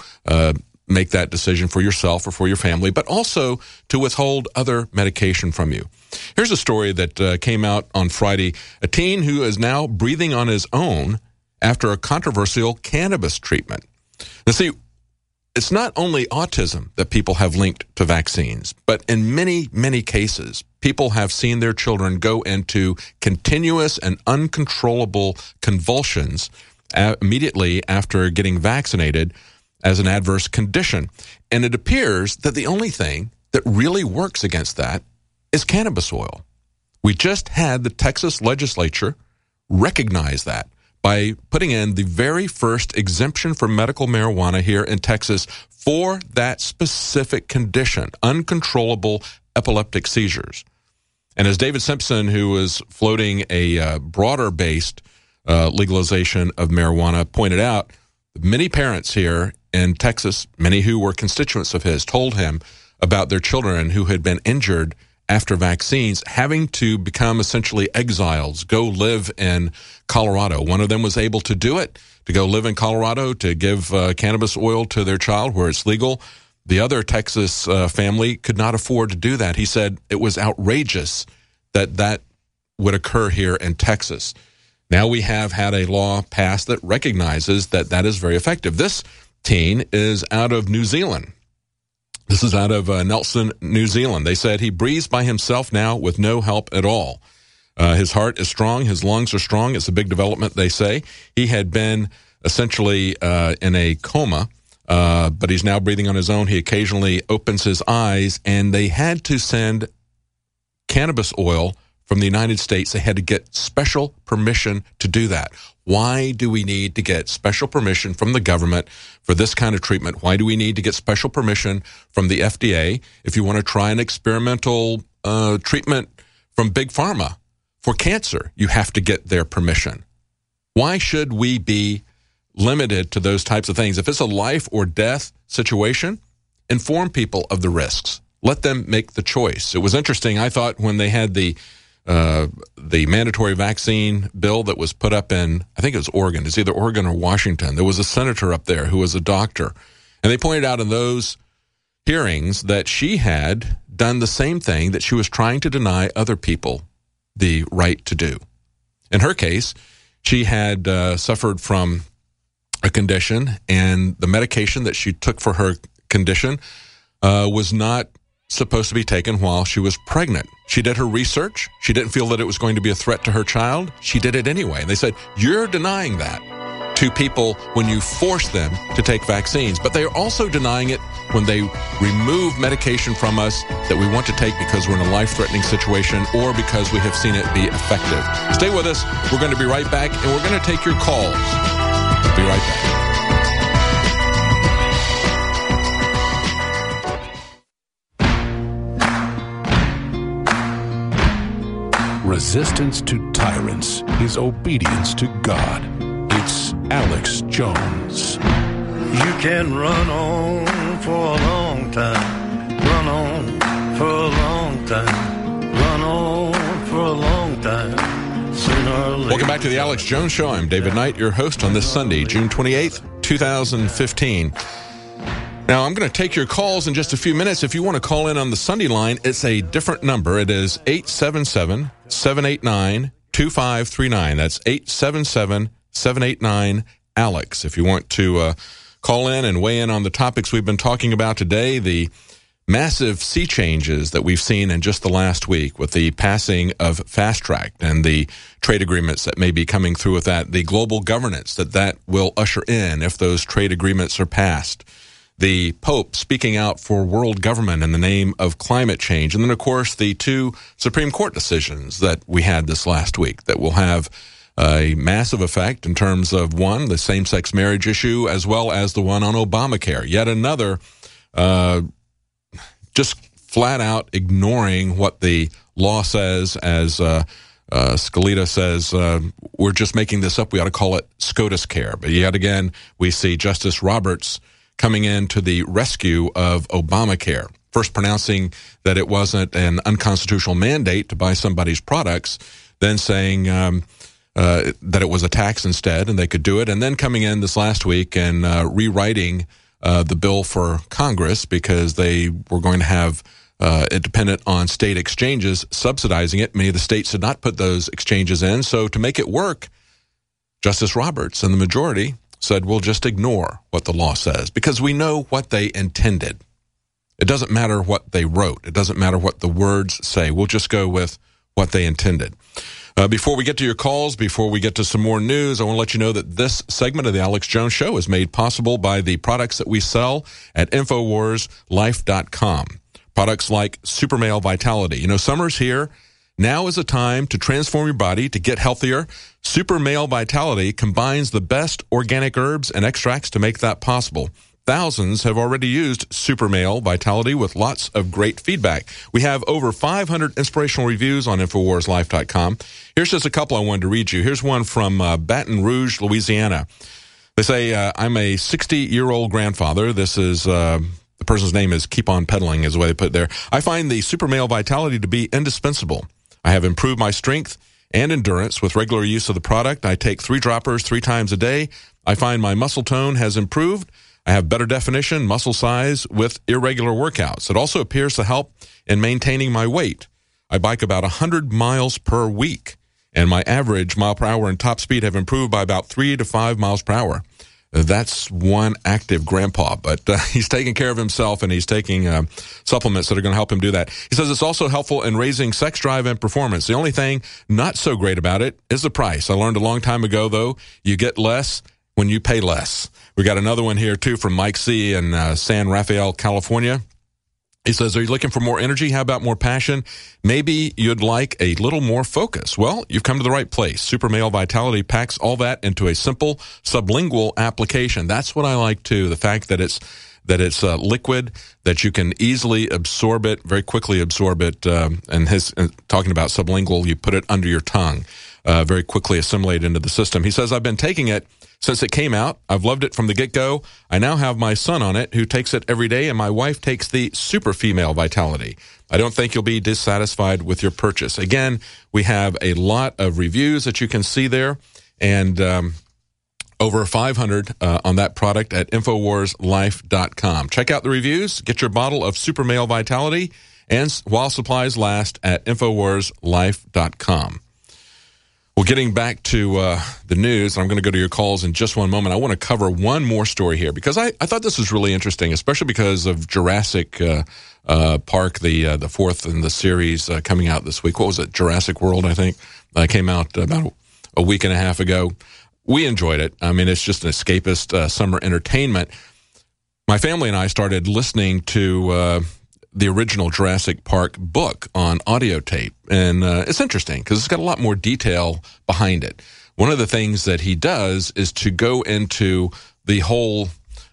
make that decision for yourself or for your family, but also to withhold other medication from you. Here's a story that came out on Friday. A teen who is now breathing on his own after a controversial cannabis treatment. Now, see, it's not only autism that people have linked to vaccines, but in many, many cases, people have seen their children go into continuous and uncontrollable convulsions immediately after getting vaccinated as an adverse condition. And it appears that the only thing that really works against that is cannabis oil. We just had the Texas legislature recognize that by putting in the very first exemption for medical marijuana here in Texas for that specific condition, uncontrollable epileptic seizures. And as David Simpson, who was floating a broader-based legalization of marijuana, pointed out, many parents here in Texas, many who were constituents of his, told him about their children who had been injured after vaccines, having to become essentially exiles, go live in Colorado. One of them was able to do it, to go live in Colorado, to give cannabis oil to their child where it's legal. The other Texas family could not afford to do that. He said it was outrageous that that would occur here in Texas. Now we have had a law passed that recognizes that that is very effective. This teen is out of New Zealand. This is out of Nelson, New Zealand. They said he breathes by himself now with no help at all. His heart is strong. His lungs are strong. It's a big development, they say. He had been essentially in a coma, but he's now breathing on his own. He occasionally opens his eyes, and they had to send cannabis oil from the United States. They had to get special permission to do that. Why do we need to get special permission from the government for this kind of treatment? Why do we need to get special permission from the FDA if you want to try an experimental treatment from Big Pharma for cancer? You have to get their permission. Why should we be limited to those types of things? If it's a life or death situation, inform people of the risks. Let them make the choice. It was interesting, I thought, when they had the mandatory vaccine bill that was put up in, I think it was Oregon. It's either Oregon or Washington. There was a senator up there who was a doctor. And they pointed out in those hearings that she had done the same thing that she was trying to deny other people the right to do. In her case, she had suffered from a condition, and the medication that she took for her condition was not supposed to be taken while she was pregnant. She did her research. She didn't feel that it was going to be a threat to her child. She did it anyway. And they said, you're denying that to people when you force them to take vaccines. But they are also denying it when they remove medication from us that we want to take because we're in a life-threatening situation or because we have seen it be effective. Stay with us. We're going to be right back, and we're going to take your calls. Be right back. Resistance to tyrants is obedience to God. It's Alex Jones. You can run on for a long time. Run on for a long time. Run on for a long time. Sooner or later. Welcome back to the Alex Jones Show. I'm David Knight, your host on this Sunday, June 28th, 2015. Now, I'm going to take your calls in just a few minutes. If you want to call in on the Sunday line, it's a different number. It is 877-789-8225. 877-2539. That's 877-789-ALEX. If you want to call in and weigh in on the topics we've been talking about today, the massive sea changes that we've seen in just the last week with the passing of Fast Track and the trade agreements that may be coming through with that, the global governance that will usher in if those trade agreements are passed, the Pope speaking out for world government in the name of climate change, and then, of course, the two Supreme Court decisions that we had this last week that will have a massive effect in terms of, one, the same-sex marriage issue, as well as the one on Obamacare. Yet another just flat out ignoring what the law says, as Scalia says, we're just making this up. We ought to call it SCOTUS care. But yet again, we see Justice Roberts coming in to the rescue of Obamacare, first pronouncing that it wasn't an unconstitutional mandate to buy somebody's products, then saying that it was a tax instead and they could do it, and then coming in this last week and rewriting the bill for Congress because they were going to have it dependent on state exchanges subsidizing it. Many of the states had not put those exchanges in. So to make it work, Justice Roberts and the majority said, we'll just ignore what the law says because we know what they intended. It doesn't matter what they wrote. It doesn't matter what the words say. We'll just go with what they intended. Before we get to your calls, before we get to some more news, I want to let you know that this segment of the Alex Jones Show is made possible by the products that we sell at InfoWarsLife.com. Products like Super Male Vitality. You know, summer's here. Now is a time to transform your body to get healthier. Super Male Vitality combines the best organic herbs and extracts to make that possible. Thousands have already used Super Male Vitality with lots of great feedback. We have over 500 inspirational reviews on InfoWarsLife.com. Here's just a couple I wanted to read you. Here's one from Baton Rouge, Louisiana. They say, I'm a 60-year-old grandfather. This is, the person's name is Keep On Pedaling is the way they put it there. I find the Super Male Vitality to be indispensable. I have improved my strength and endurance with regular use of the product. I take 3 droppers 3 times a day. I find my muscle tone has improved. I have better definition, muscle size with irregular workouts. It also appears to help in maintaining my weight. I bike about 100 miles per week, and my average mile per hour and top speed have improved by about 3 to 5 miles per hour. That's one active grandpa, but he's taking care of himself, and he's taking supplements that are going to help him do that. He says it's also helpful in raising sex drive and performance. The only thing not so great about it is the price. I learned a long time ago, though, you get less when you pay less. We got another one here, too, from Mike C. in San Rafael, California. He says, are you looking for more energy? How about more passion? Maybe you'd like a little more focus. Well, you've come to the right place. Super Male Vitality packs all that into a simple sublingual application. That's what I like, too, the fact that it's liquid, that you can easily absorb it, very quickly absorb it. And talking about sublingual, you put it under your tongue, very quickly assimilate into the system. He says, I've been taking it since it came out. I've loved it from the get-go. I now have my son on it who takes it every day, and my wife takes the Super Female Vitality. I don't think you'll be dissatisfied with your purchase. Again, we have a lot of reviews that you can see there, and over 500 on that product at InfoWarsLife.com. Check out the reviews. Get your bottle of Super Male Vitality, and while supplies last, at InfoWarsLife.com. Well, getting back to the news, I'm going to go to your calls in just one moment. I want to cover one more story here because I thought this was really interesting, especially because of Jurassic Park, the fourth in the series coming out this week. What was it? Jurassic World, I think, came out about a week and a half ago. We enjoyed it. I mean, it's just an escapist summer entertainment. My family and I started listening to the original Jurassic Park book on audio tape. And it's interesting because it's got a lot more detail behind it. One of the things that he does is to go into the whole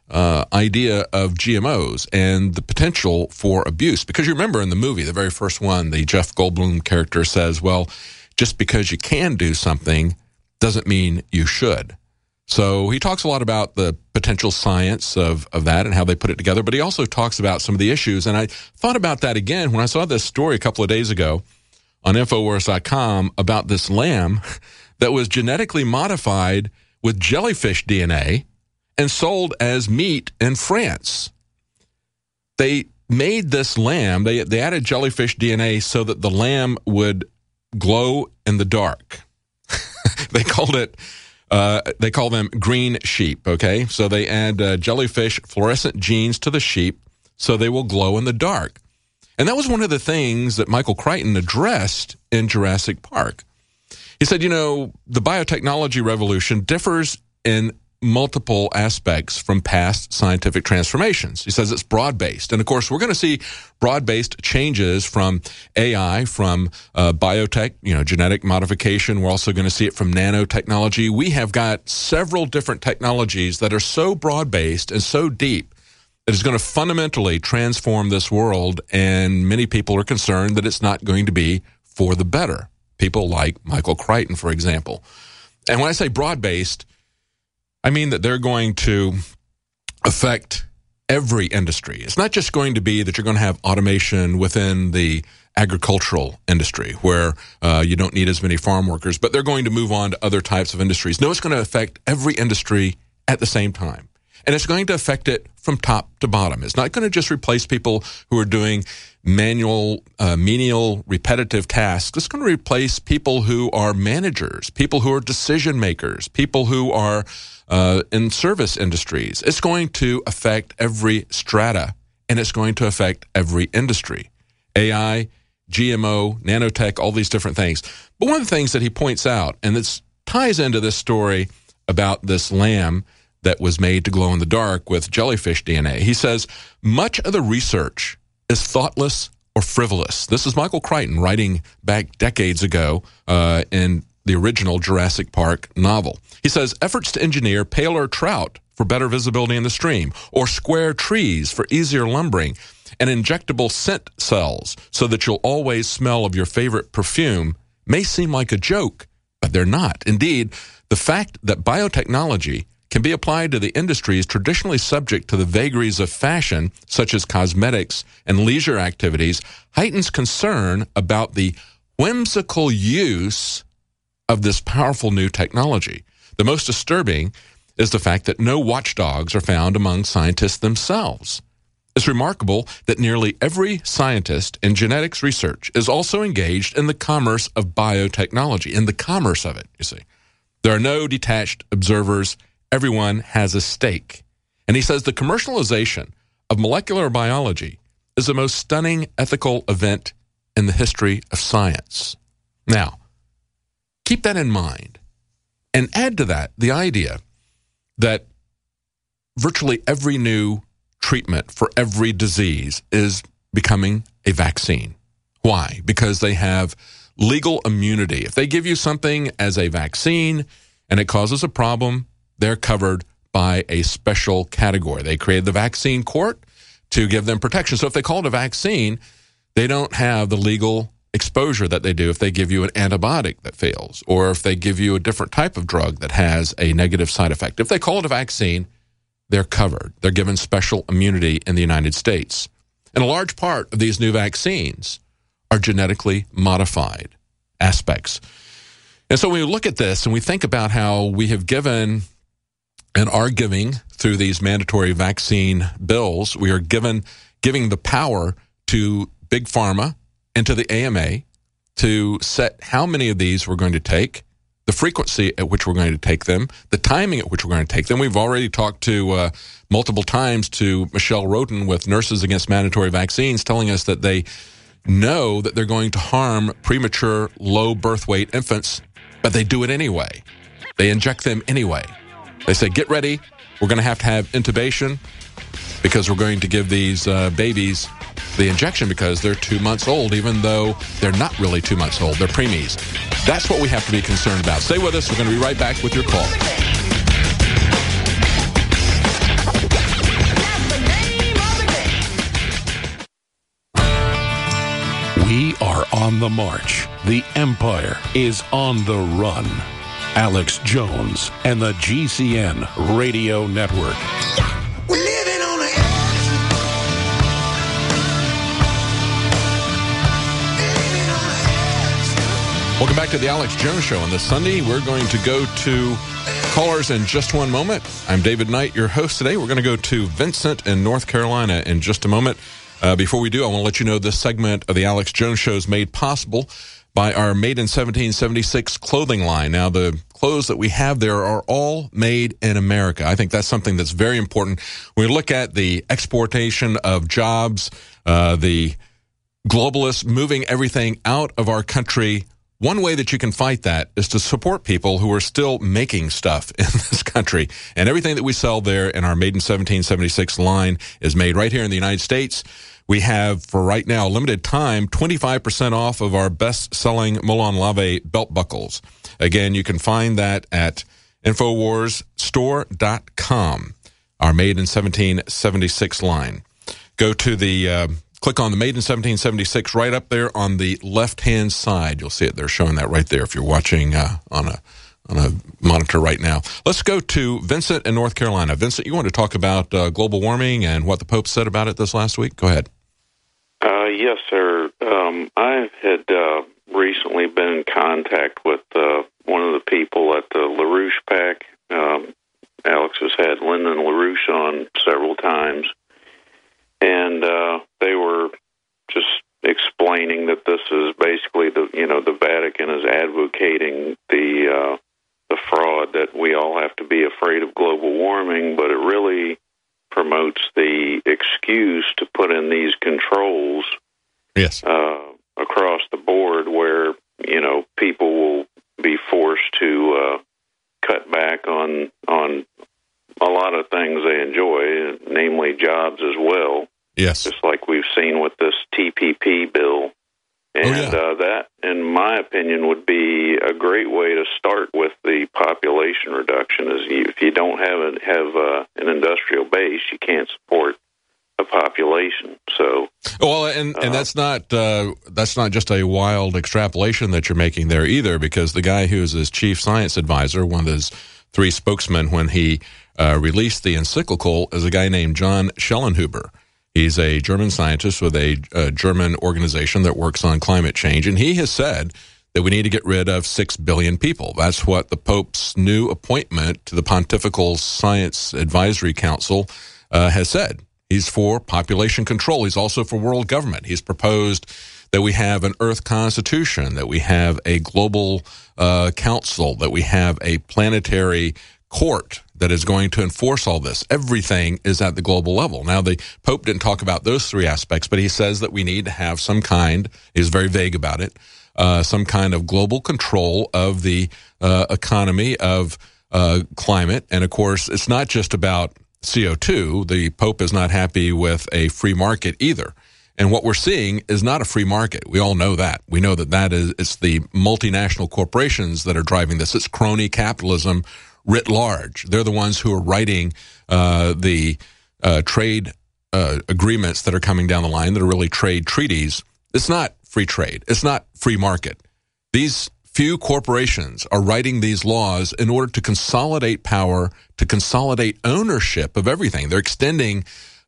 idea of GMOs and the potential for abuse. Because you remember in the movie, the very first one, the Jeff Goldblum character says, well, just because you can do something doesn't mean you should. So he talks a lot about the potential science of that and how they put it together, but he also talks about some of the issues. And I thought about that again when I saw this story a couple of days ago on Infowars.com about this lamb that was genetically modified with jellyfish DNA and sold as meat in France. They made this lamb, they added jellyfish DNA so that the lamb would glow in the dark. They call them green sheep, okay? So they add jellyfish fluorescent genes to the sheep so they will glow in the dark. And that was one of the things that Michael Crichton addressed in Jurassic Park. He said, the biotechnology revolution differs in multiple aspects from past scientific transformations. He says it's broad-based. And, of course, we're going to see broad-based changes from AI, from biotech, genetic modification. We're also going to see it from nanotechnology. We have got several different technologies that are so broad-based and so deep that it's going to fundamentally transform this world, and many people are concerned that it's not going to be for the better. People like Michael Crichton, for example. And when I say broad-based, I mean that they're going to affect every industry. It's not just going to be that you're going to have automation within the agricultural industry where you don't need as many farm workers, but they're going to move on to other types of industries. No, it's going to affect every industry at the same time. And it's going to affect it from top to bottom. It's not going to just replace people who are doing manual, menial, repetitive tasks. It's going to replace people who are managers, people who are decision makers, people who are in service industries. It's going to affect every strata, and it's going to affect every industry. AI, GMO, nanotech, all these different things. But one of the things that he points out, and this ties into this story about this lamb that was made to glow in the dark with jellyfish DNA. He says, much of the research is thoughtless or frivolous. This is Michael Crichton writing back decades ago in the original Jurassic Park novel. He says, efforts to engineer paler trout for better visibility in the stream, or square trees for easier lumbering, and injectable scent cells so that you'll always smell of your favorite perfume may seem like a joke, but they're not. Indeed, the fact that biotechnology can be applied to the industries traditionally subject to the vagaries of fashion, such as cosmetics and leisure activities, heightens concern about the whimsical use of this powerful new technology. The most disturbing is the fact that no watchdogs are found among scientists themselves. It's remarkable that nearly every scientist in genetics research is also engaged in the commerce of biotechnology, in the commerce of it, you see. There are no detached observers. Everyone has a stake. And he says the commercialization of molecular biology is the most stunning ethical event in the history of science. Now, keep that in mind. And add to that the idea that virtually every new treatment for every disease is becoming a vaccine. Why? Because they have legal immunity. If they give you something as a vaccine and it causes a problem, they're covered by a special category. They created the vaccine court to give them protection. So if they call it a vaccine, they don't have the legal exposure that they do if they give you an antibiotic that fails, or if they give you a different type of drug that has a negative side effect. If they call it a vaccine, they're covered. They're given special immunity in the United States. And a large part of these new vaccines are genetically modified aspects. And so when we look at this and we think about how we have given and are giving through these mandatory vaccine bills, we are giving the power to Big Pharma and to the AMA to set how many of these we're going to take, the frequency at which we're going to take them, the timing at which we're going to take them. We've already talked to multiple times to Michelle Roden with Nurses Against Mandatory Vaccines, telling us that they know that they're going to harm premature, low birth weight infants, but they do it anyway. They inject them anyway. They say, get ready, we're going to have intubation because we're going to give these babies the injection because they're 2 months old, even though they're not really 2 months old. They're preemies. That's what we have to be concerned about. Stay with us. We're going to be right back with your call. We are on the march. The empire is on the run. Alex Jones and the GCN Radio Network. We're living on the Welcome back to the Alex Jones Show. On this Sunday, we're going to go to callers in just one moment. I'm David Knight, your host today. We're going to go to Vincent in North Carolina in just a moment. Before we do, I want to let you know this segment of the Alex Jones Show is made possible by our Made in 1776 clothing line. Now, the clothes that we have there are all made in America. I think that's something that's very important. When we look at the exportation of jobs, the globalists moving everything out of our country, one way that you can fight that is to support people who are still making stuff in this country. And everything that we sell there in our Made in 1776 line is made right here in the United States. We have, for right now, limited time, 25% off of our best-selling Moulin Lave belt buckles. Again, you can find that at InfoWarsStore.com, our Made in 1776 line. Go to the... Click on the Made in 1776 right up there on the left-hand side. You'll see it there, showing that right there if you're watching on a monitor right now. Let's go to Vincent in North Carolina. Vincent, you want to talk about global warming and what the Pope said about it this last week? Go ahead. Yes, sir. I had recently been in contact with one of the people at the LaRouche PAC. Alex has had Lyndon LaRouche on several times. And they were just explaining that this is basically the Vatican is advocating the fraud that we all have to be afraid of global warming, but it really promotes the excuse to put in these controls across the board where people will be forced to cut back on a lot of things they enjoy, namely jobs as well. Yes. Just like we've seen with this TPP bill. And that, in my opinion, would be a great way to start with the population reduction. If you don't have an industrial base, you can't support a population. So, and that's not just a wild extrapolation that you're making there either, because the guy who's his chief science advisor, one of his three spokesmen when he released the encyclical, is a guy named John Schellenhuber. He's a German scientist with a German organization that works on climate change, and he has said that we need to get rid of 6 billion people. That's what the Pope's new appointment to the Pontifical Science Advisory Council has said. He's for population control. He's also for world government. He's proposed that we have an Earth Constitution, that we have a global council, that we have a planetary court that is going to enforce all this. Everything is at the global level. Now, the Pope didn't talk about those three aspects, but he says that we need to have some kind, he's very vague about it, some kind of global control of the economy, of climate. And, of course, it's not just about CO2. The Pope is not happy with a free market either. And what we're seeing is not a free market. We all know that. We know that it's the multinational corporations that are driving this. It's crony capitalism writ large. They're the ones who are writing the trade agreements that are coming down the line that are really trade treaties. It's not free trade. It's not free market. These few corporations are writing these laws in order to consolidate power, to consolidate ownership of everything. They're extending,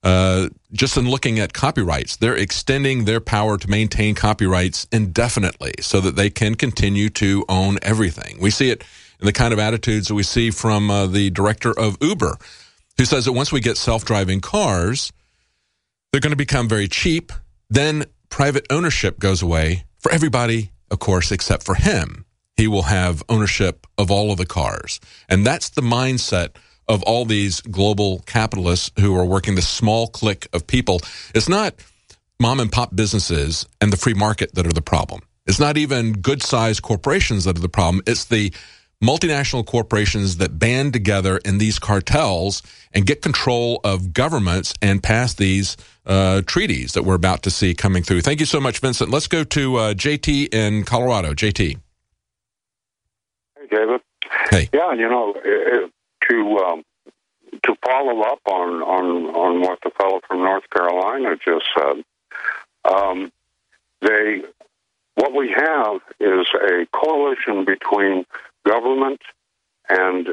just in looking at copyrights, they're extending their power to maintain copyrights indefinitely so that they can continue to own everything. We see it in the kind of attitudes that we see from the director of Uber, who says that once we get self-driving cars, they're going to become very cheap. Then private ownership goes away for everybody, of course, except for him. He will have ownership of all of the cars. And that's the mindset of all these global capitalists who are working the small clique of people. It's not mom and pop businesses and the free market that are the problem. It's not even good-sized corporations that are the problem. It's the multinational corporations that band together in these cartels and get control of governments and pass these treaties that we're about to see coming through. Thank you so much, Vincent. Let's go to JT in Colorado. JT. Hey, David. Hey. Yeah, to follow up on what the fellow from North Carolina just said, what we have is a coalition between government and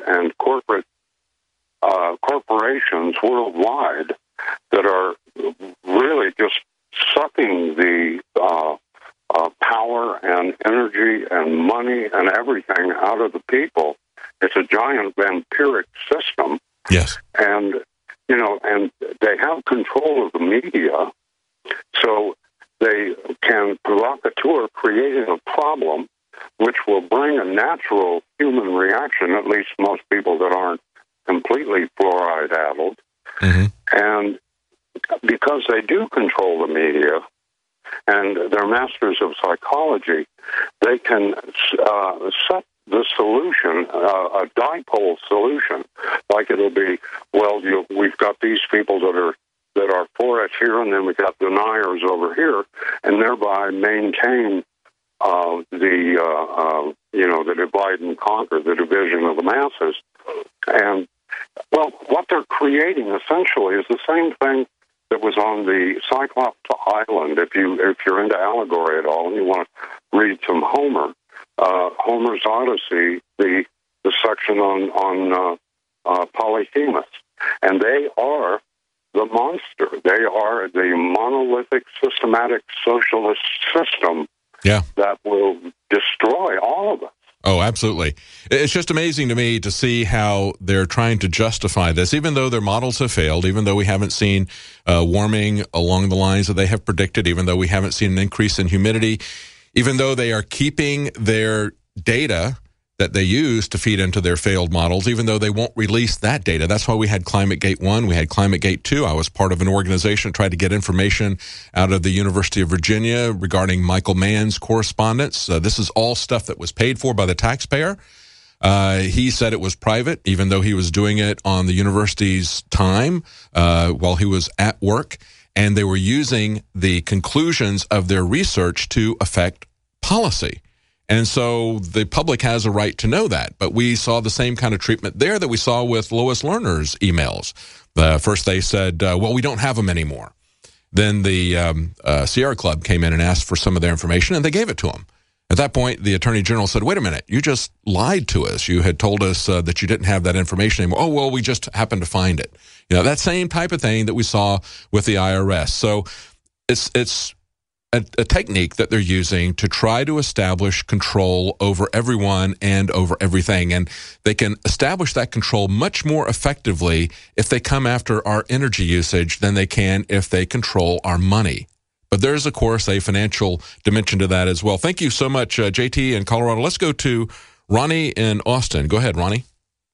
corporations worldwide that are really just sucking the power and energy and money and everything out of the people. It's a giant vampiric system. Yes. And, and they have control of the media, so they can provocateur creating a problem which will bring a natural human reaction, at least most people that aren't completely fluoride-addled. Mm-hmm. And because they do control the media, and they're masters of psychology, they can set the solution, a dipole solution. Like it'll be, well, we've got these people that are for it here, and then we've got deniers over here, and thereby maintain the divide and conquer, the division of the masses. And, well, what they're creating essentially is the same thing that was on the Cyclops Island. If you're into allegory at all and you want to read some Homer, Homer's Odyssey, the section on Polyphemus, and they are the monster. They are the monolithic, systematic socialist system that will destroy all of us. Oh, absolutely. It's just amazing to me to see how they're trying to justify this, even though their models have failed, even though we haven't seen warming along the lines that they have predicted, even though we haven't seen an increase in humidity, even though they are keeping their data that they use to feed into their failed models, even though they won't release that data. That's why we had ClimateGate 1, we had ClimateGate 2. I was part of an organization that tried to get information out of the University of Virginia regarding Michael Mann's correspondence. This is all stuff that was paid for by the taxpayer. He said it was private, even though he was doing it on the university's time while he was at work. And they were using the conclusions of their research to affect policy. And so the public has a right to know that. But we saw the same kind of treatment there that we saw with Lois Lerner's emails. First they said, well, we don't have them anymore. Then the Sierra Club came in and asked for some of their information, and they gave it to them. At that point, the Attorney General said, wait a minute, you just lied to us. You had told us that you didn't have that information anymore. Oh, well, we just happened to find it. You know, that same type of thing that we saw with the IRS. So it's a technique that they're using to try to establish control over everyone and over everything. And they can establish that control much more effectively if they come after our energy usage than they can if they control our money. But there's, of course, a financial dimension to that as well. Thank you so much, JT in Colorado. Let's go to Ronnie in Austin. Go ahead, Ronnie.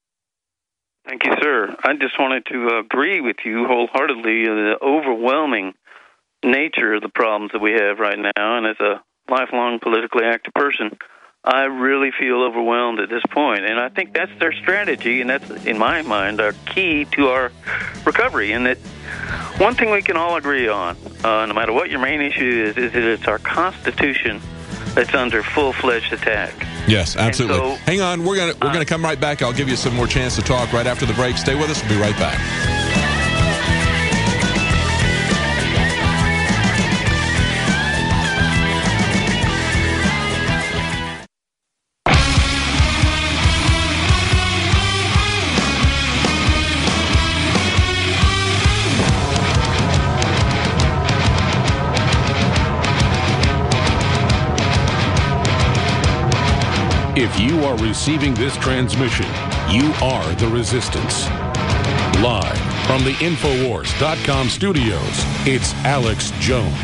Thank you, sir. I just wanted to agree with you wholeheartedly. The overwhelming nature of the problems that we have right now, and as a lifelong politically active person, I really feel overwhelmed at this point. And I think that's their strategy, and that's, in my mind, our key to our recovery. And that one thing we can all agree on, no matter what your main issue is that it's our Constitution that's under full-fledged attack. Yes, absolutely. So, hang on, we're gonna come right back. I'll give you some more chance to talk right after the break. Stay with us. We'll be right back. If you are receiving this transmission, you are the resistance. Live from the Infowars.com studios, it's Alex Jones.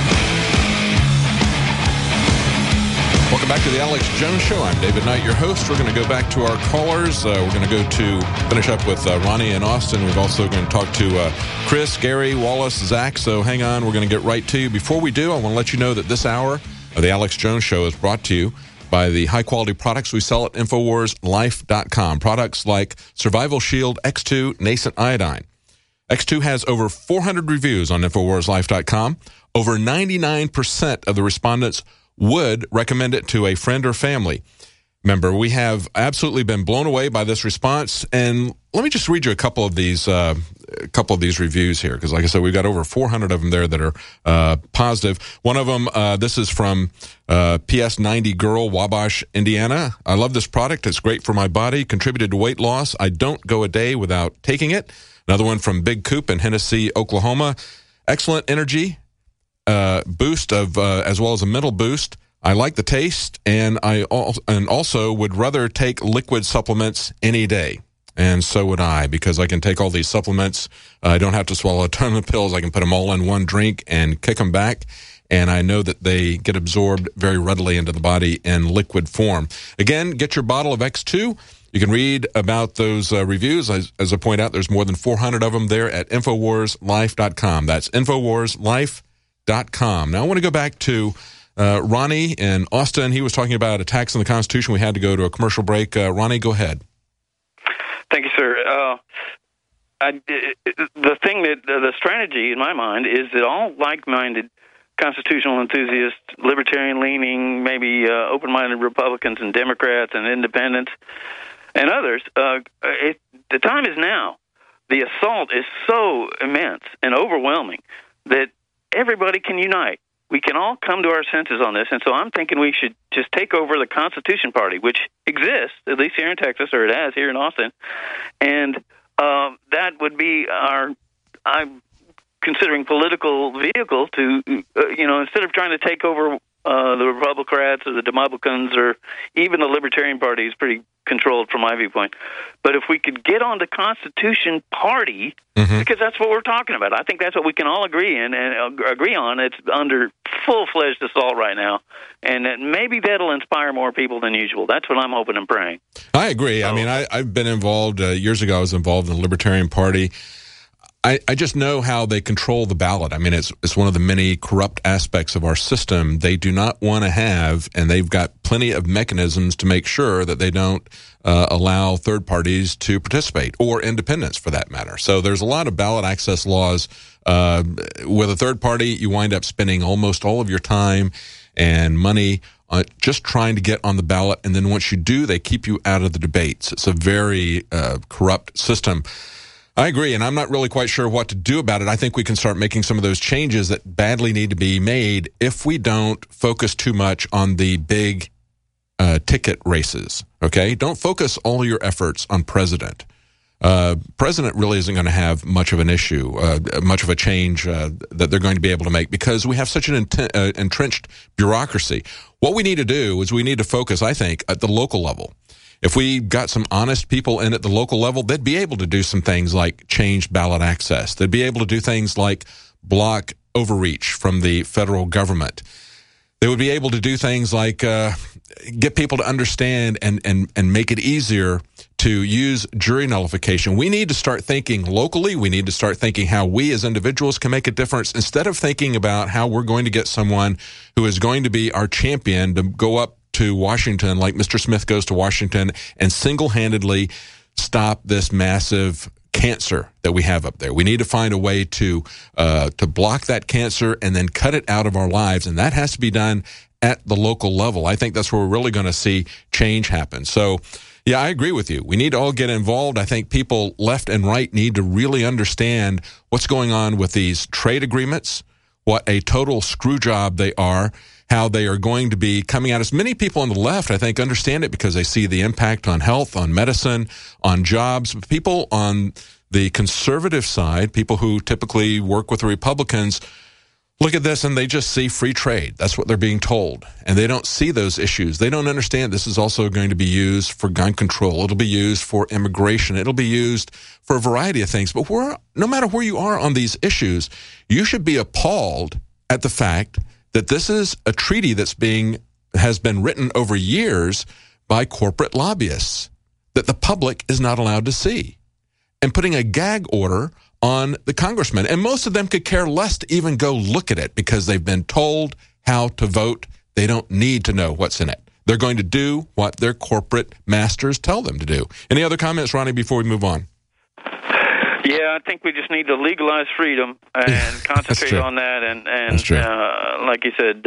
Welcome back to the Alex Jones Show. I'm David Knight, your host. We're going to go back to our callers. We're going to go to finish up with Ronnie in Austin. We've also going to talk to Chris, Gary, Wallace, Zach. So hang on. We're going to get right to you. Before we do, I want to let you know that this hour of the Alex Jones Show is brought to you by the high-quality products we sell at InfoWarsLife.com. Products like Survival Shield X2 Nascent Iodine. X2 has over 400 reviews on InfoWarsLife.com. Over 99% of the respondents would recommend it to a friend or family member. We have absolutely been blown away by this response. And let me just read you a couple of these reviews here, because like I said, we've got over 400 of them there that are positive. One of them, this is from PS90 Girl, Wabash, Indiana. I love this product. It's great for my body. Contributed to weight loss. I don't go a day without taking it. Another one from Big Coop in Hennessy, Oklahoma. Excellent energy boost of as well as a mental boost. I like the taste, and I also would rather take liquid supplements any day. And so would I, because I can take all these supplements. I don't have to swallow a ton of pills. I can put them all in one drink and kick them back. and I know that they get absorbed very readily into the body in liquid form. Again, get your bottle of X2. You can read about those reviews. As I point out, there's more than 400 of them there at InfoWarsLife.com. That's InfoWarsLife.com. Now, I want to go back to Ronnie in Austin. He was talking about attacks on the Constitution. We had to go to a commercial break. Ronnie, go ahead. Thank you, sir. The strategy in my mind is that all like-minded constitutional enthusiasts, libertarian-leaning, maybe open-minded Republicans and Democrats and independents and others, the time is now. The assault is so immense and overwhelming that everybody can unite. We can all come to our senses on this, and so I'm thinking we should just take over the Constitution Party, which exists, at least here in Texas, or it has here in Austin, and that would be I'm considering political vehicle to, instead of trying to take over the Republicans or the Democrats or even the Libertarian Party is pretty controlled from my viewpoint. But if we could get on the Constitution Party, because that's what we're talking about, I think that's what we can all agree on. It's under full-fledged assault right now, and maybe that'll inspire more people than usual. That's what I'm hoping and praying. I agree. I mean, I've been involved years ago. I was involved in the Libertarian Party. I just know how they control the ballot. I mean, it's one of the many corrupt aspects of our system. They do not want to have, and they've got plenty of mechanisms to make sure that they don't allow third parties to participate, or independents for that matter. So there's a lot of ballot access laws. With a third party, you wind up spending almost all of your time and money just trying to get on the ballot. And then once you do, they keep you out of the debates. It's a very corrupt system. I agree, and I'm not really quite sure what to do about it. I think we can start making some of those changes that badly need to be made if we don't focus too much on the big ticket races, okay? Don't focus all your efforts on president. President really isn't going to have much of an issue, much of a change that they're going to be able to make, because we have such an entrenched bureaucracy. What we need to do is we need to focus, I think, at the local level. If we got some honest people in at the local level, they'd be able to do some things like change ballot access. They'd be able to do things like block overreach from the federal government. They would be able to do things like get people to understand and make it easier to use jury nullification. We need to start thinking locally. We need to start thinking how we as individuals can make a difference, instead of thinking about how we're going to get someone who is going to be our champion to go up to Washington, like Mr. Smith goes to Washington, and single-handedly stop this massive cancer that we have up there. We need to find a way to block that cancer and then cut it out of our lives, and that has to be done at the local level. I think that's where we're really going to see change happen. So, yeah, I agree with you. We need to all get involved. I think people left and right need to really understand what's going on with these trade agreements, what a total screw job they are, how they are going to be coming at us. Many people on the left, I think, understand it because they see the impact on health, on medicine, on jobs. But people on the conservative side, people who typically work with the Republicans, look at this and they just see free trade. That's what they're being told. And they don't see those issues. They don't understand this is also going to be used for gun control. It'll be used for immigration. It'll be used for a variety of things. But no matter where you are on these issues, you should be appalled at the fact that this is a treaty has been written over years by corporate lobbyists that the public is not allowed to see, and putting a gag order on the congressman. And most of them could care less to even go look at it because they've been told how to vote. They don't need to know what's in it. They're going to do what their corporate masters tell them to do. Any other comments, Ronnie, before we move on? Yeah, I think we just need to legalize freedom and concentrate on that, and like you said,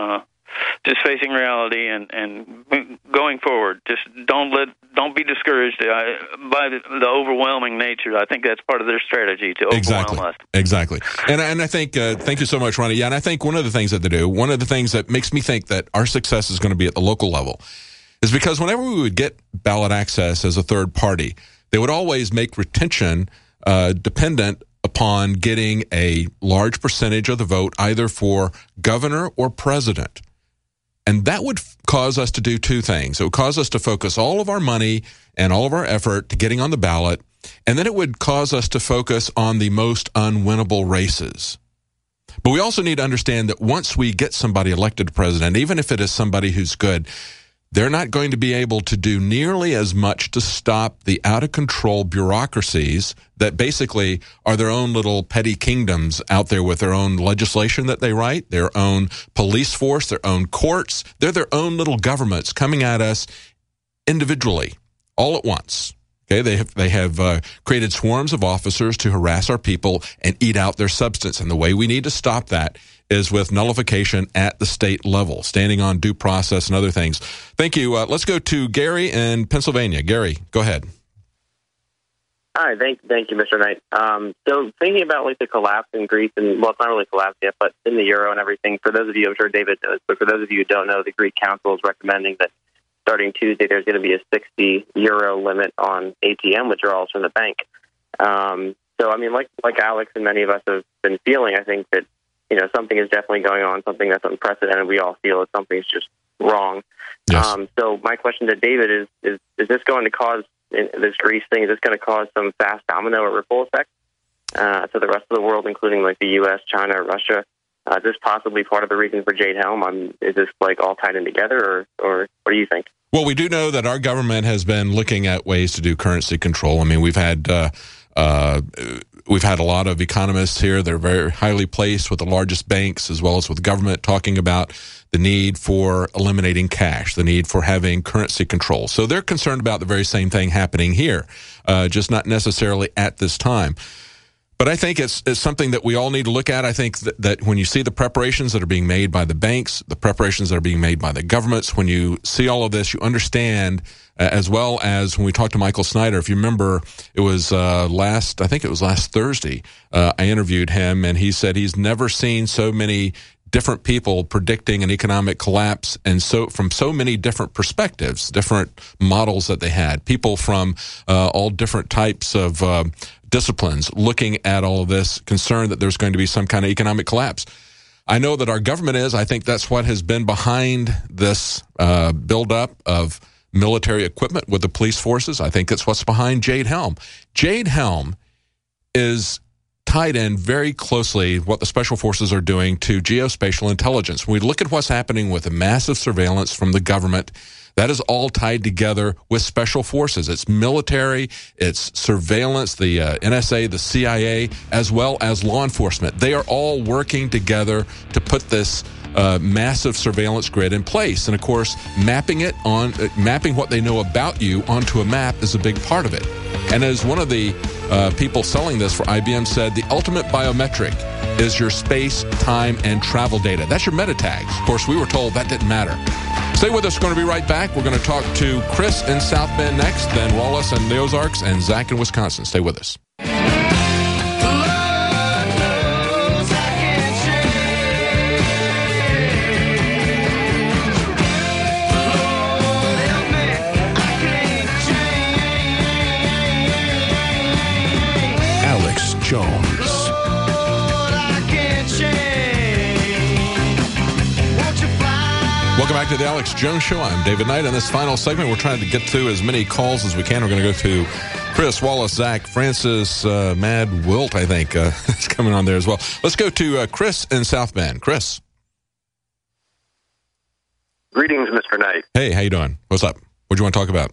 just facing reality and going forward. Just don't be discouraged by the overwhelming nature. I think that's part of their strategy to overwhelm us. Exactly. And I think thank you so much, Ronnie. Yeah, and I think one of the things that they do, one of the things that makes me think that our success is going to be at the local level, is because whenever we would get ballot access as a third party, they would always make retention dependent upon getting a large percentage of the vote either for governor or president. And that would cause us to do two things. It would cause us to focus all of our money and all of our effort to getting on the ballot, and then it would cause us to focus on the most unwinnable races. But we also need to understand that once we get somebody elected to president, even if it is somebody who's good, they're not going to be able to do nearly as much to stop the out-of-control bureaucracies that basically are their own little petty kingdoms out there with their own legislation that they write, their own police force, their own courts. They're their own little governments coming at us individually, all at once. Okay, they have created swarms of officers to harass our people and eat out their substance. And the way we need to stop that is with nullification at the state level, standing on due process and other things. Thank you. Let's go to Gary in Pennsylvania. Gary, go ahead. Hi, thank you, Mr. Knight. So thinking about like the collapse in Greece, and well, it's not really collapsed yet, but in the euro and everything, for those of you, I'm sure David knows, but for those of you who don't know, the Greek Council is recommending that starting Tuesday, there's going to be a 60 euro limit on ATM withdrawals from the bank. So, I mean, like Alex and many of us have been feeling, I think that, you know, something is definitely going on, something that's unprecedented. We all feel that something's just wrong. Yes. So my question to David is this going to cause, this Greece thing, is this going to cause some fast domino or ripple effect to the rest of the world, including like the U.S., China, Russia? Is this possibly part of the reason for Jade Helm? Is this like all tied in together, or what do you think? Well, we do know that our government has been looking at ways to do currency control. I mean, we've had a lot of economists here. They're very highly placed with the largest banks as well as with the government talking about the need for eliminating cash, the need for having currency control. So they're concerned about the very same thing happening here, just not necessarily at this time. But I think it's something that we all need to look at. I think that when you see the preparations that are being made by the banks, the preparations that are being made by the governments, when you see all of this, you understand, as well as when we talked to Michael Snyder, if you remember, it was last Thursday, I interviewed him, and he said he's never seen so many different people predicting an economic collapse, and so from so many different perspectives, different models that they had, people from all different types of disciplines looking at all of this, concerned that there's going to be some kind of economic collapse. I know that our government is. I think that's what has been behind this buildup of military equipment with the police forces. I think that's what's behind Jade Helm. Jade Helm is tied in very closely what the special forces are doing to geospatial intelligence. When we look at what's happening with the massive surveillance from the government, that is all tied together with special forces. It's military, it's surveillance, the NSA, the CIA, as well as law enforcement. They are all working together to put this massive surveillance grid in place. And of course, mapping what they know about you onto a map is a big part of it. And as one of the people selling this for IBM said, the ultimate biometric is your space, time, and travel data. That's your meta tags. Of course, we were told that didn't matter. Stay with us. We're going to be right back. We're going to talk to Chris in South Bend next, then Wallace and the Ozarks, and Zach in Wisconsin. Stay with us. Alex Jones. Welcome back to the Alex Jones Show. I'm David Knight. In this final segment, we're trying to get through as many calls as we can. We're going to go to Chris, Wallace, Zach, Francis, Mad Wilt, I think, is coming on there as well. Let's go to Chris in South Bend. Chris. Greetings, Mr. Knight. Hey, how you doing? What's up? What do you want to talk about?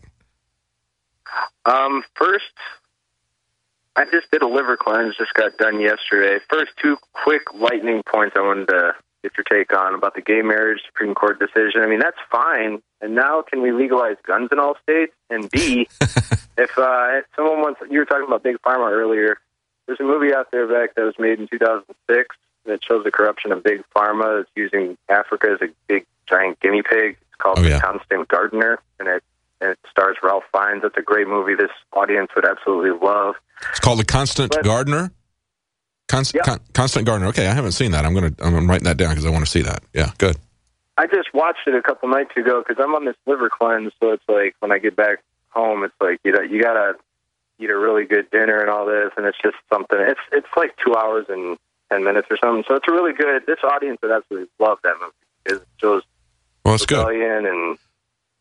First, I just did a liver cleanse, just got done yesterday. First, two quick lightning points I wanted to get your take on about the gay marriage Supreme Court decision. I mean, that's fine. And now can we legalize guns in all states? And B, if someone wants, you were talking about Big Pharma earlier, there's a movie out there back that was made in 2006 that shows the corruption of Big Pharma. It's using Africa as a big, giant guinea pig. It's called The Constant Gardener, and it stars Ralph Fiennes. It's a great movie this audience would absolutely love. It's called The Constant Gardener? Constant Gardener. Okay, I haven't seen that. I'm writing that down because I want to see that. Yeah, good. I just watched it a couple nights ago because I'm on this liver cleanse, so it's like when I get back home, it's like you gotta eat a really good dinner and all this, and it's just something. It's like 2 hours and 10 minutes or something. So it's really good. This audience would absolutely love that movie because it shows rebellion and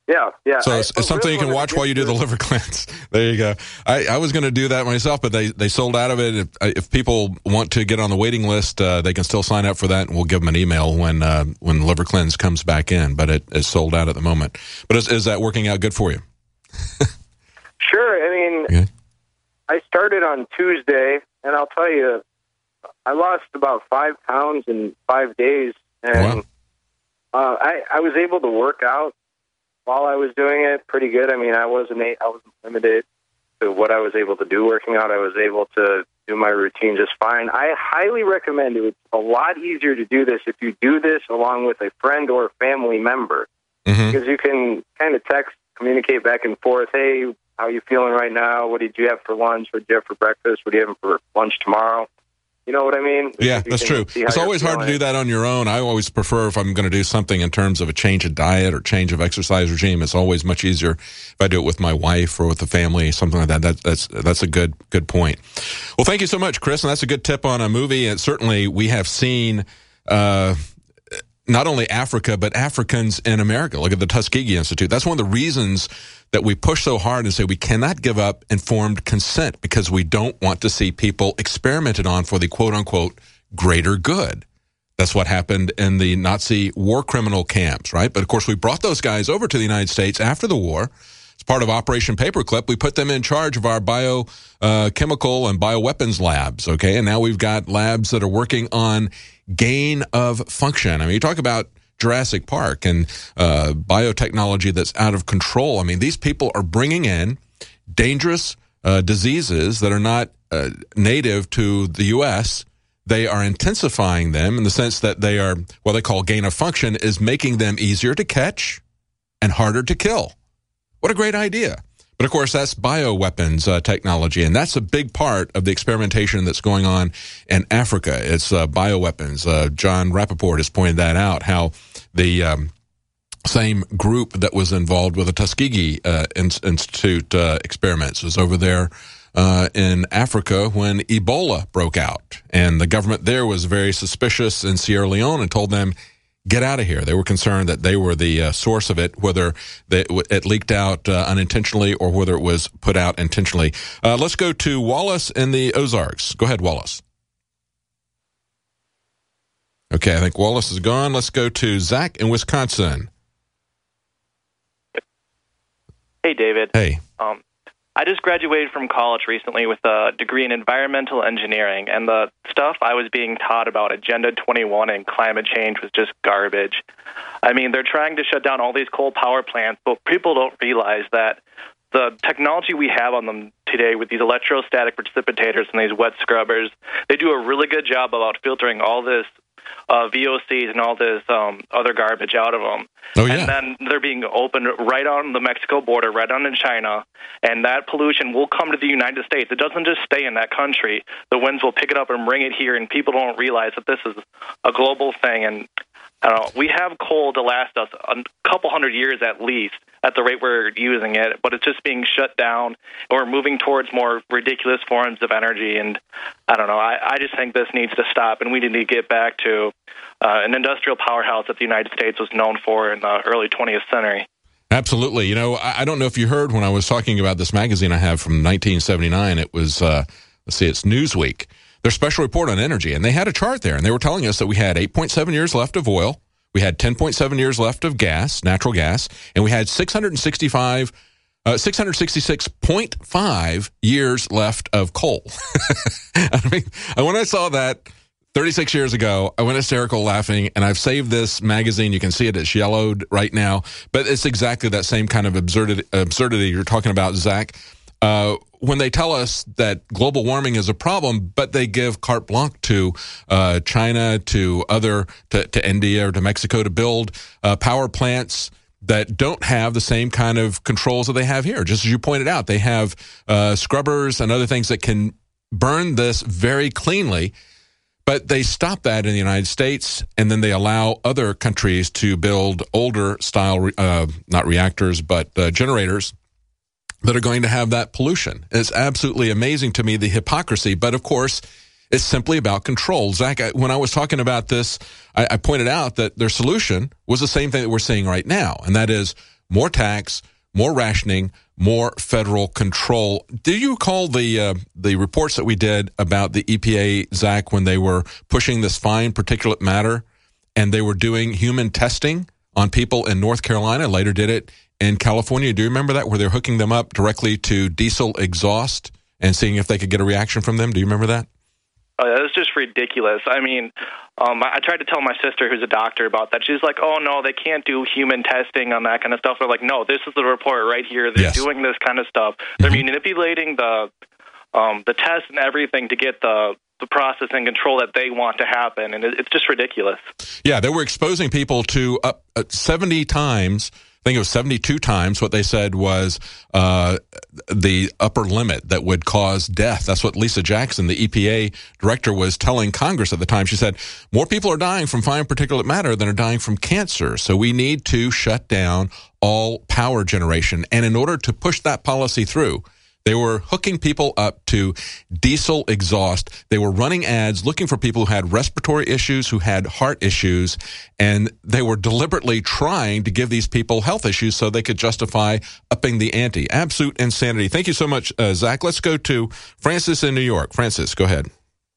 Yeah. So it's something you can watch while you do the liver cleanse. There you go. I was going to do that myself, but they sold out of it. If people want to get on the waiting list, they can still sign up for that, and we'll give them an email when the liver cleanse comes back in. But it's sold out at the moment. But is that working out good for you? Sure. I mean, I started on Tuesday, and I'll tell you, I lost about 5 pounds in 5 days, and I was able to work out while I was doing it pretty good. I mean, I wasn't limited to what I was able to do working out. I was able to do my routine just fine. I highly recommend it. It's a lot easier to do this if you do this along with a friend or family member, because you can kind of text, communicate back and forth. Hey, how are you feeling right now? What did you have for lunch? What did you have for breakfast? What do you have for lunch tomorrow? You know what I mean? Yeah, that's true. It's always hard to do that on your own. I always prefer, if I'm going to do something in terms of a change of diet or change of exercise regime, it's always much easier if I do it with my wife or with the family, something like that. That's a good point. Well, thank you so much, Chris. And that's a good tip on a movie. And certainly we have seen not only Africa, but Africans in America. Look at the Tuskegee Institute. That's one of the reasons that we push so hard and say we cannot give up informed consent, because we don't want to see people experimented on for the quote-unquote greater good. That's what happened in the Nazi war criminal camps, right? But, of course, we brought those guys over to the United States after the war. As part of Operation Paperclip, we put them in charge of our biochemical and bioweapons labs, okay? And now we've got labs that are working on gain of function. I mean, you talk about Jurassic Park and biotechnology that's out of control. I mean, these people are bringing in dangerous diseases that are not native to the U.S. They are intensifying them in the sense that they are what they call gain of function is making them easier to catch and harder to kill. What a great idea. But, of course, that's bioweapons technology, and that's a big part of the experimentation that's going on in Africa. It's bioweapons. John Rappaport has pointed that out, how the same group that was involved with the Tuskegee Institute experiments was over there in Africa when Ebola broke out. And the government there was very suspicious in Sierra Leone and told them, get out of here. They were concerned that they were the source of it, whether it leaked out unintentionally or whether it was put out intentionally. Let's go to Wallace in the Ozarks. Go ahead, Wallace. Okay, I think Wallace is gone. Let's go to Zach in Wisconsin. Hey, David. Hey. I just graduated from college recently with a degree in environmental engineering, and the stuff I was being taught about Agenda 21 and climate change was just garbage. I mean, they're trying to shut down all these coal power plants, but people don't realize that the technology we have on them today with these electrostatic precipitators and these wet scrubbers, they do a really good job about filtering all this VOCs and all this other garbage out of them. Oh, yeah. And then they're being opened right on the Mexico border, right on in China, and that pollution will come to the United States. It doesn't just stay in that country. The winds will pick it up and bring it here, and people don't realize that this is a global thing. And we have coal to last us a couple hundred years at least at the rate we're using it, but it's just being shut down, or we're moving towards more ridiculous forms of energy. And I don't know, I just think this needs to stop, and we need to get back to an industrial powerhouse that the United States was known for in the early 20th century. Absolutely. You know, I don't know if you heard when I was talking about this magazine I have from 1979. It was, it's Newsweek. Their special report on energy, and they had a chart there, and they were telling us that we had 8.7 years left of oil, we had 10.7 years left of gas, natural gas, and we had 666.5 years left of coal. I mean, when I saw that 36 years ago, I went hysterical laughing, and I've saved this magazine. You can see it. It's yellowed right now, but it's exactly that same kind of absurdity you're talking about, Zach. When they tell us that global warming is a problem, but they give carte blanche to China, to India or to Mexico to build power plants that don't have the same kind of controls that they have here. Just as you pointed out, they have scrubbers and other things that can burn this very cleanly, but they stop that in the United States, and then they allow other countries to build older style, not reactors, but generators that are going to have that pollution. It's absolutely amazing to me, the hypocrisy, but of course, it's simply about control. Zach, when I was talking about this, I pointed out that their solution was the same thing that we're seeing right now, and that is more tax, more rationing, more federal control. Do you recall the reports that we did about the EPA, Zach, when they were pushing this fine particulate matter and they were doing human testing on people in North Carolina, later did it in California? Do you remember that, where they're hooking them up directly to diesel exhaust and seeing if they could get a reaction from them? Do you remember that? That was just ridiculous. I mean, I tried to tell my sister, who's a doctor, about that. She's like, oh, no, they can't do human testing on that kind of stuff. They're like, no, this is the report right here. They're doing this kind of stuff. They're manipulating the tests and everything to get the process and control that they want to happen, and it's just ridiculous. Yeah, they were exposing people to 70 times. I think it was 72 times what they said was the upper limit that would cause death. That's what Lisa Jackson, the EPA director, was telling Congress at the time. She said, more people are dying from fine particulate matter than are dying from cancer. So we need to shut down all power generation. And in order to push that policy through, they were hooking people up to diesel exhaust. They were running ads looking for people who had respiratory issues, who had heart issues, and they were deliberately trying to give these people health issues so they could justify upping the ante. Absolute insanity. Thank you so much, Zach. Let's go to Francis in New York. Francis, go ahead.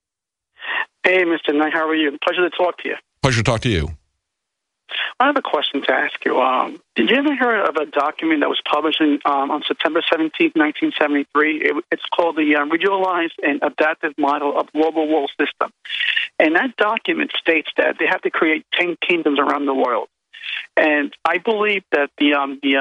Hey, Mr. Knight, how are you? Pleasure to talk to you. Pleasure to talk to you. I have a question to ask you. Did you ever hear of a document that was published on September 17th, 1973? It's called the Regionalized and Adaptive Model of Global World System. And that document states that they have to create 10 kingdoms around the world. And I believe that the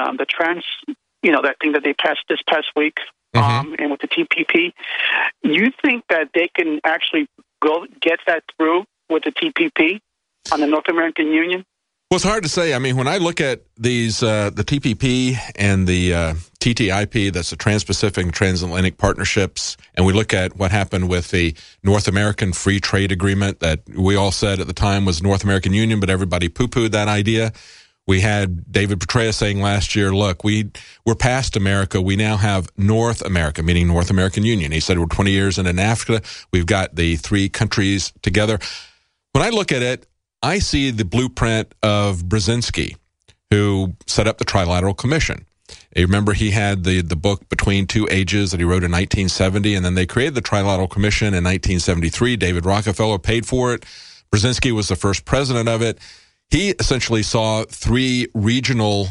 that thing that they passed this past week, and with the TPP, you think that they can actually go get that through with the TPP on the North American Union? Well, it's hard to say. I mean, when I look at these, the TPP and the TTIP, that's the Trans-Pacific and Transatlantic Partnerships, and we look at what happened with the North American Free Trade Agreement that we all said at the time was North American Union, but everybody poo-pooed that idea. We had David Petraeus saying last year, look, we're past America. We now have North America, meaning North American Union. He said we're 20 years into NAFTA. We've got the three countries together. When I look at it, I see the blueprint of Brzezinski, who set up the Trilateral Commission. You remember he had the book Between Two Ages that he wrote in 1970, and then they created the Trilateral Commission in 1973. David Rockefeller paid for it. Brzezinski was the first president of it. He essentially saw three regional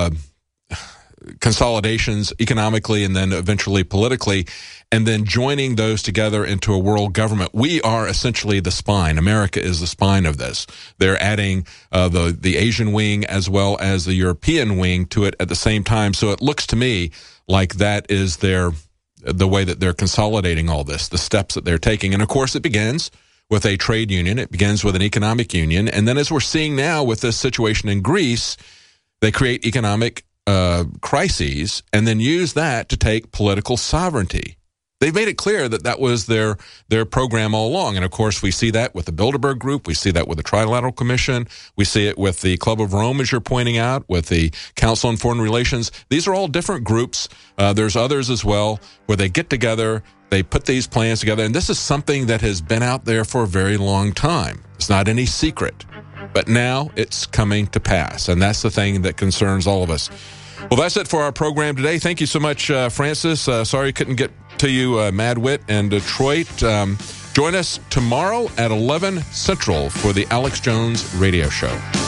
consolidations economically and then eventually politically, and then joining those together into a world government. We are essentially the spine. America is the spine of this. They're adding the Asian wing as well as the European wing to it at the same time. So it looks to me like that is the way that they're consolidating all this, the steps that they're taking. And of course, it begins with a trade union. It begins with an economic union. And then as we're seeing now with this situation in Greece, they create economic crises and then use that to take political sovereignty. They've made it clear that that was their program all along. And, of course, we see that with the Bilderberg Group. We see that with the Trilateral Commission. We see it with the Club of Rome, as you're pointing out, with the Council on Foreign Relations. These are all different groups. There's others as well where they get together, they put these plans together. And this is something that has been out there for a very long time. It's not any secret. But now it's coming to pass. And that's the thing that concerns all of us. Well, that's it for our program today. Thank you so much, Francis. Sorry couldn't get to you, Mad Wit and Detroit. Join us tomorrow at 11 Central for the Alex Jones Radio Show.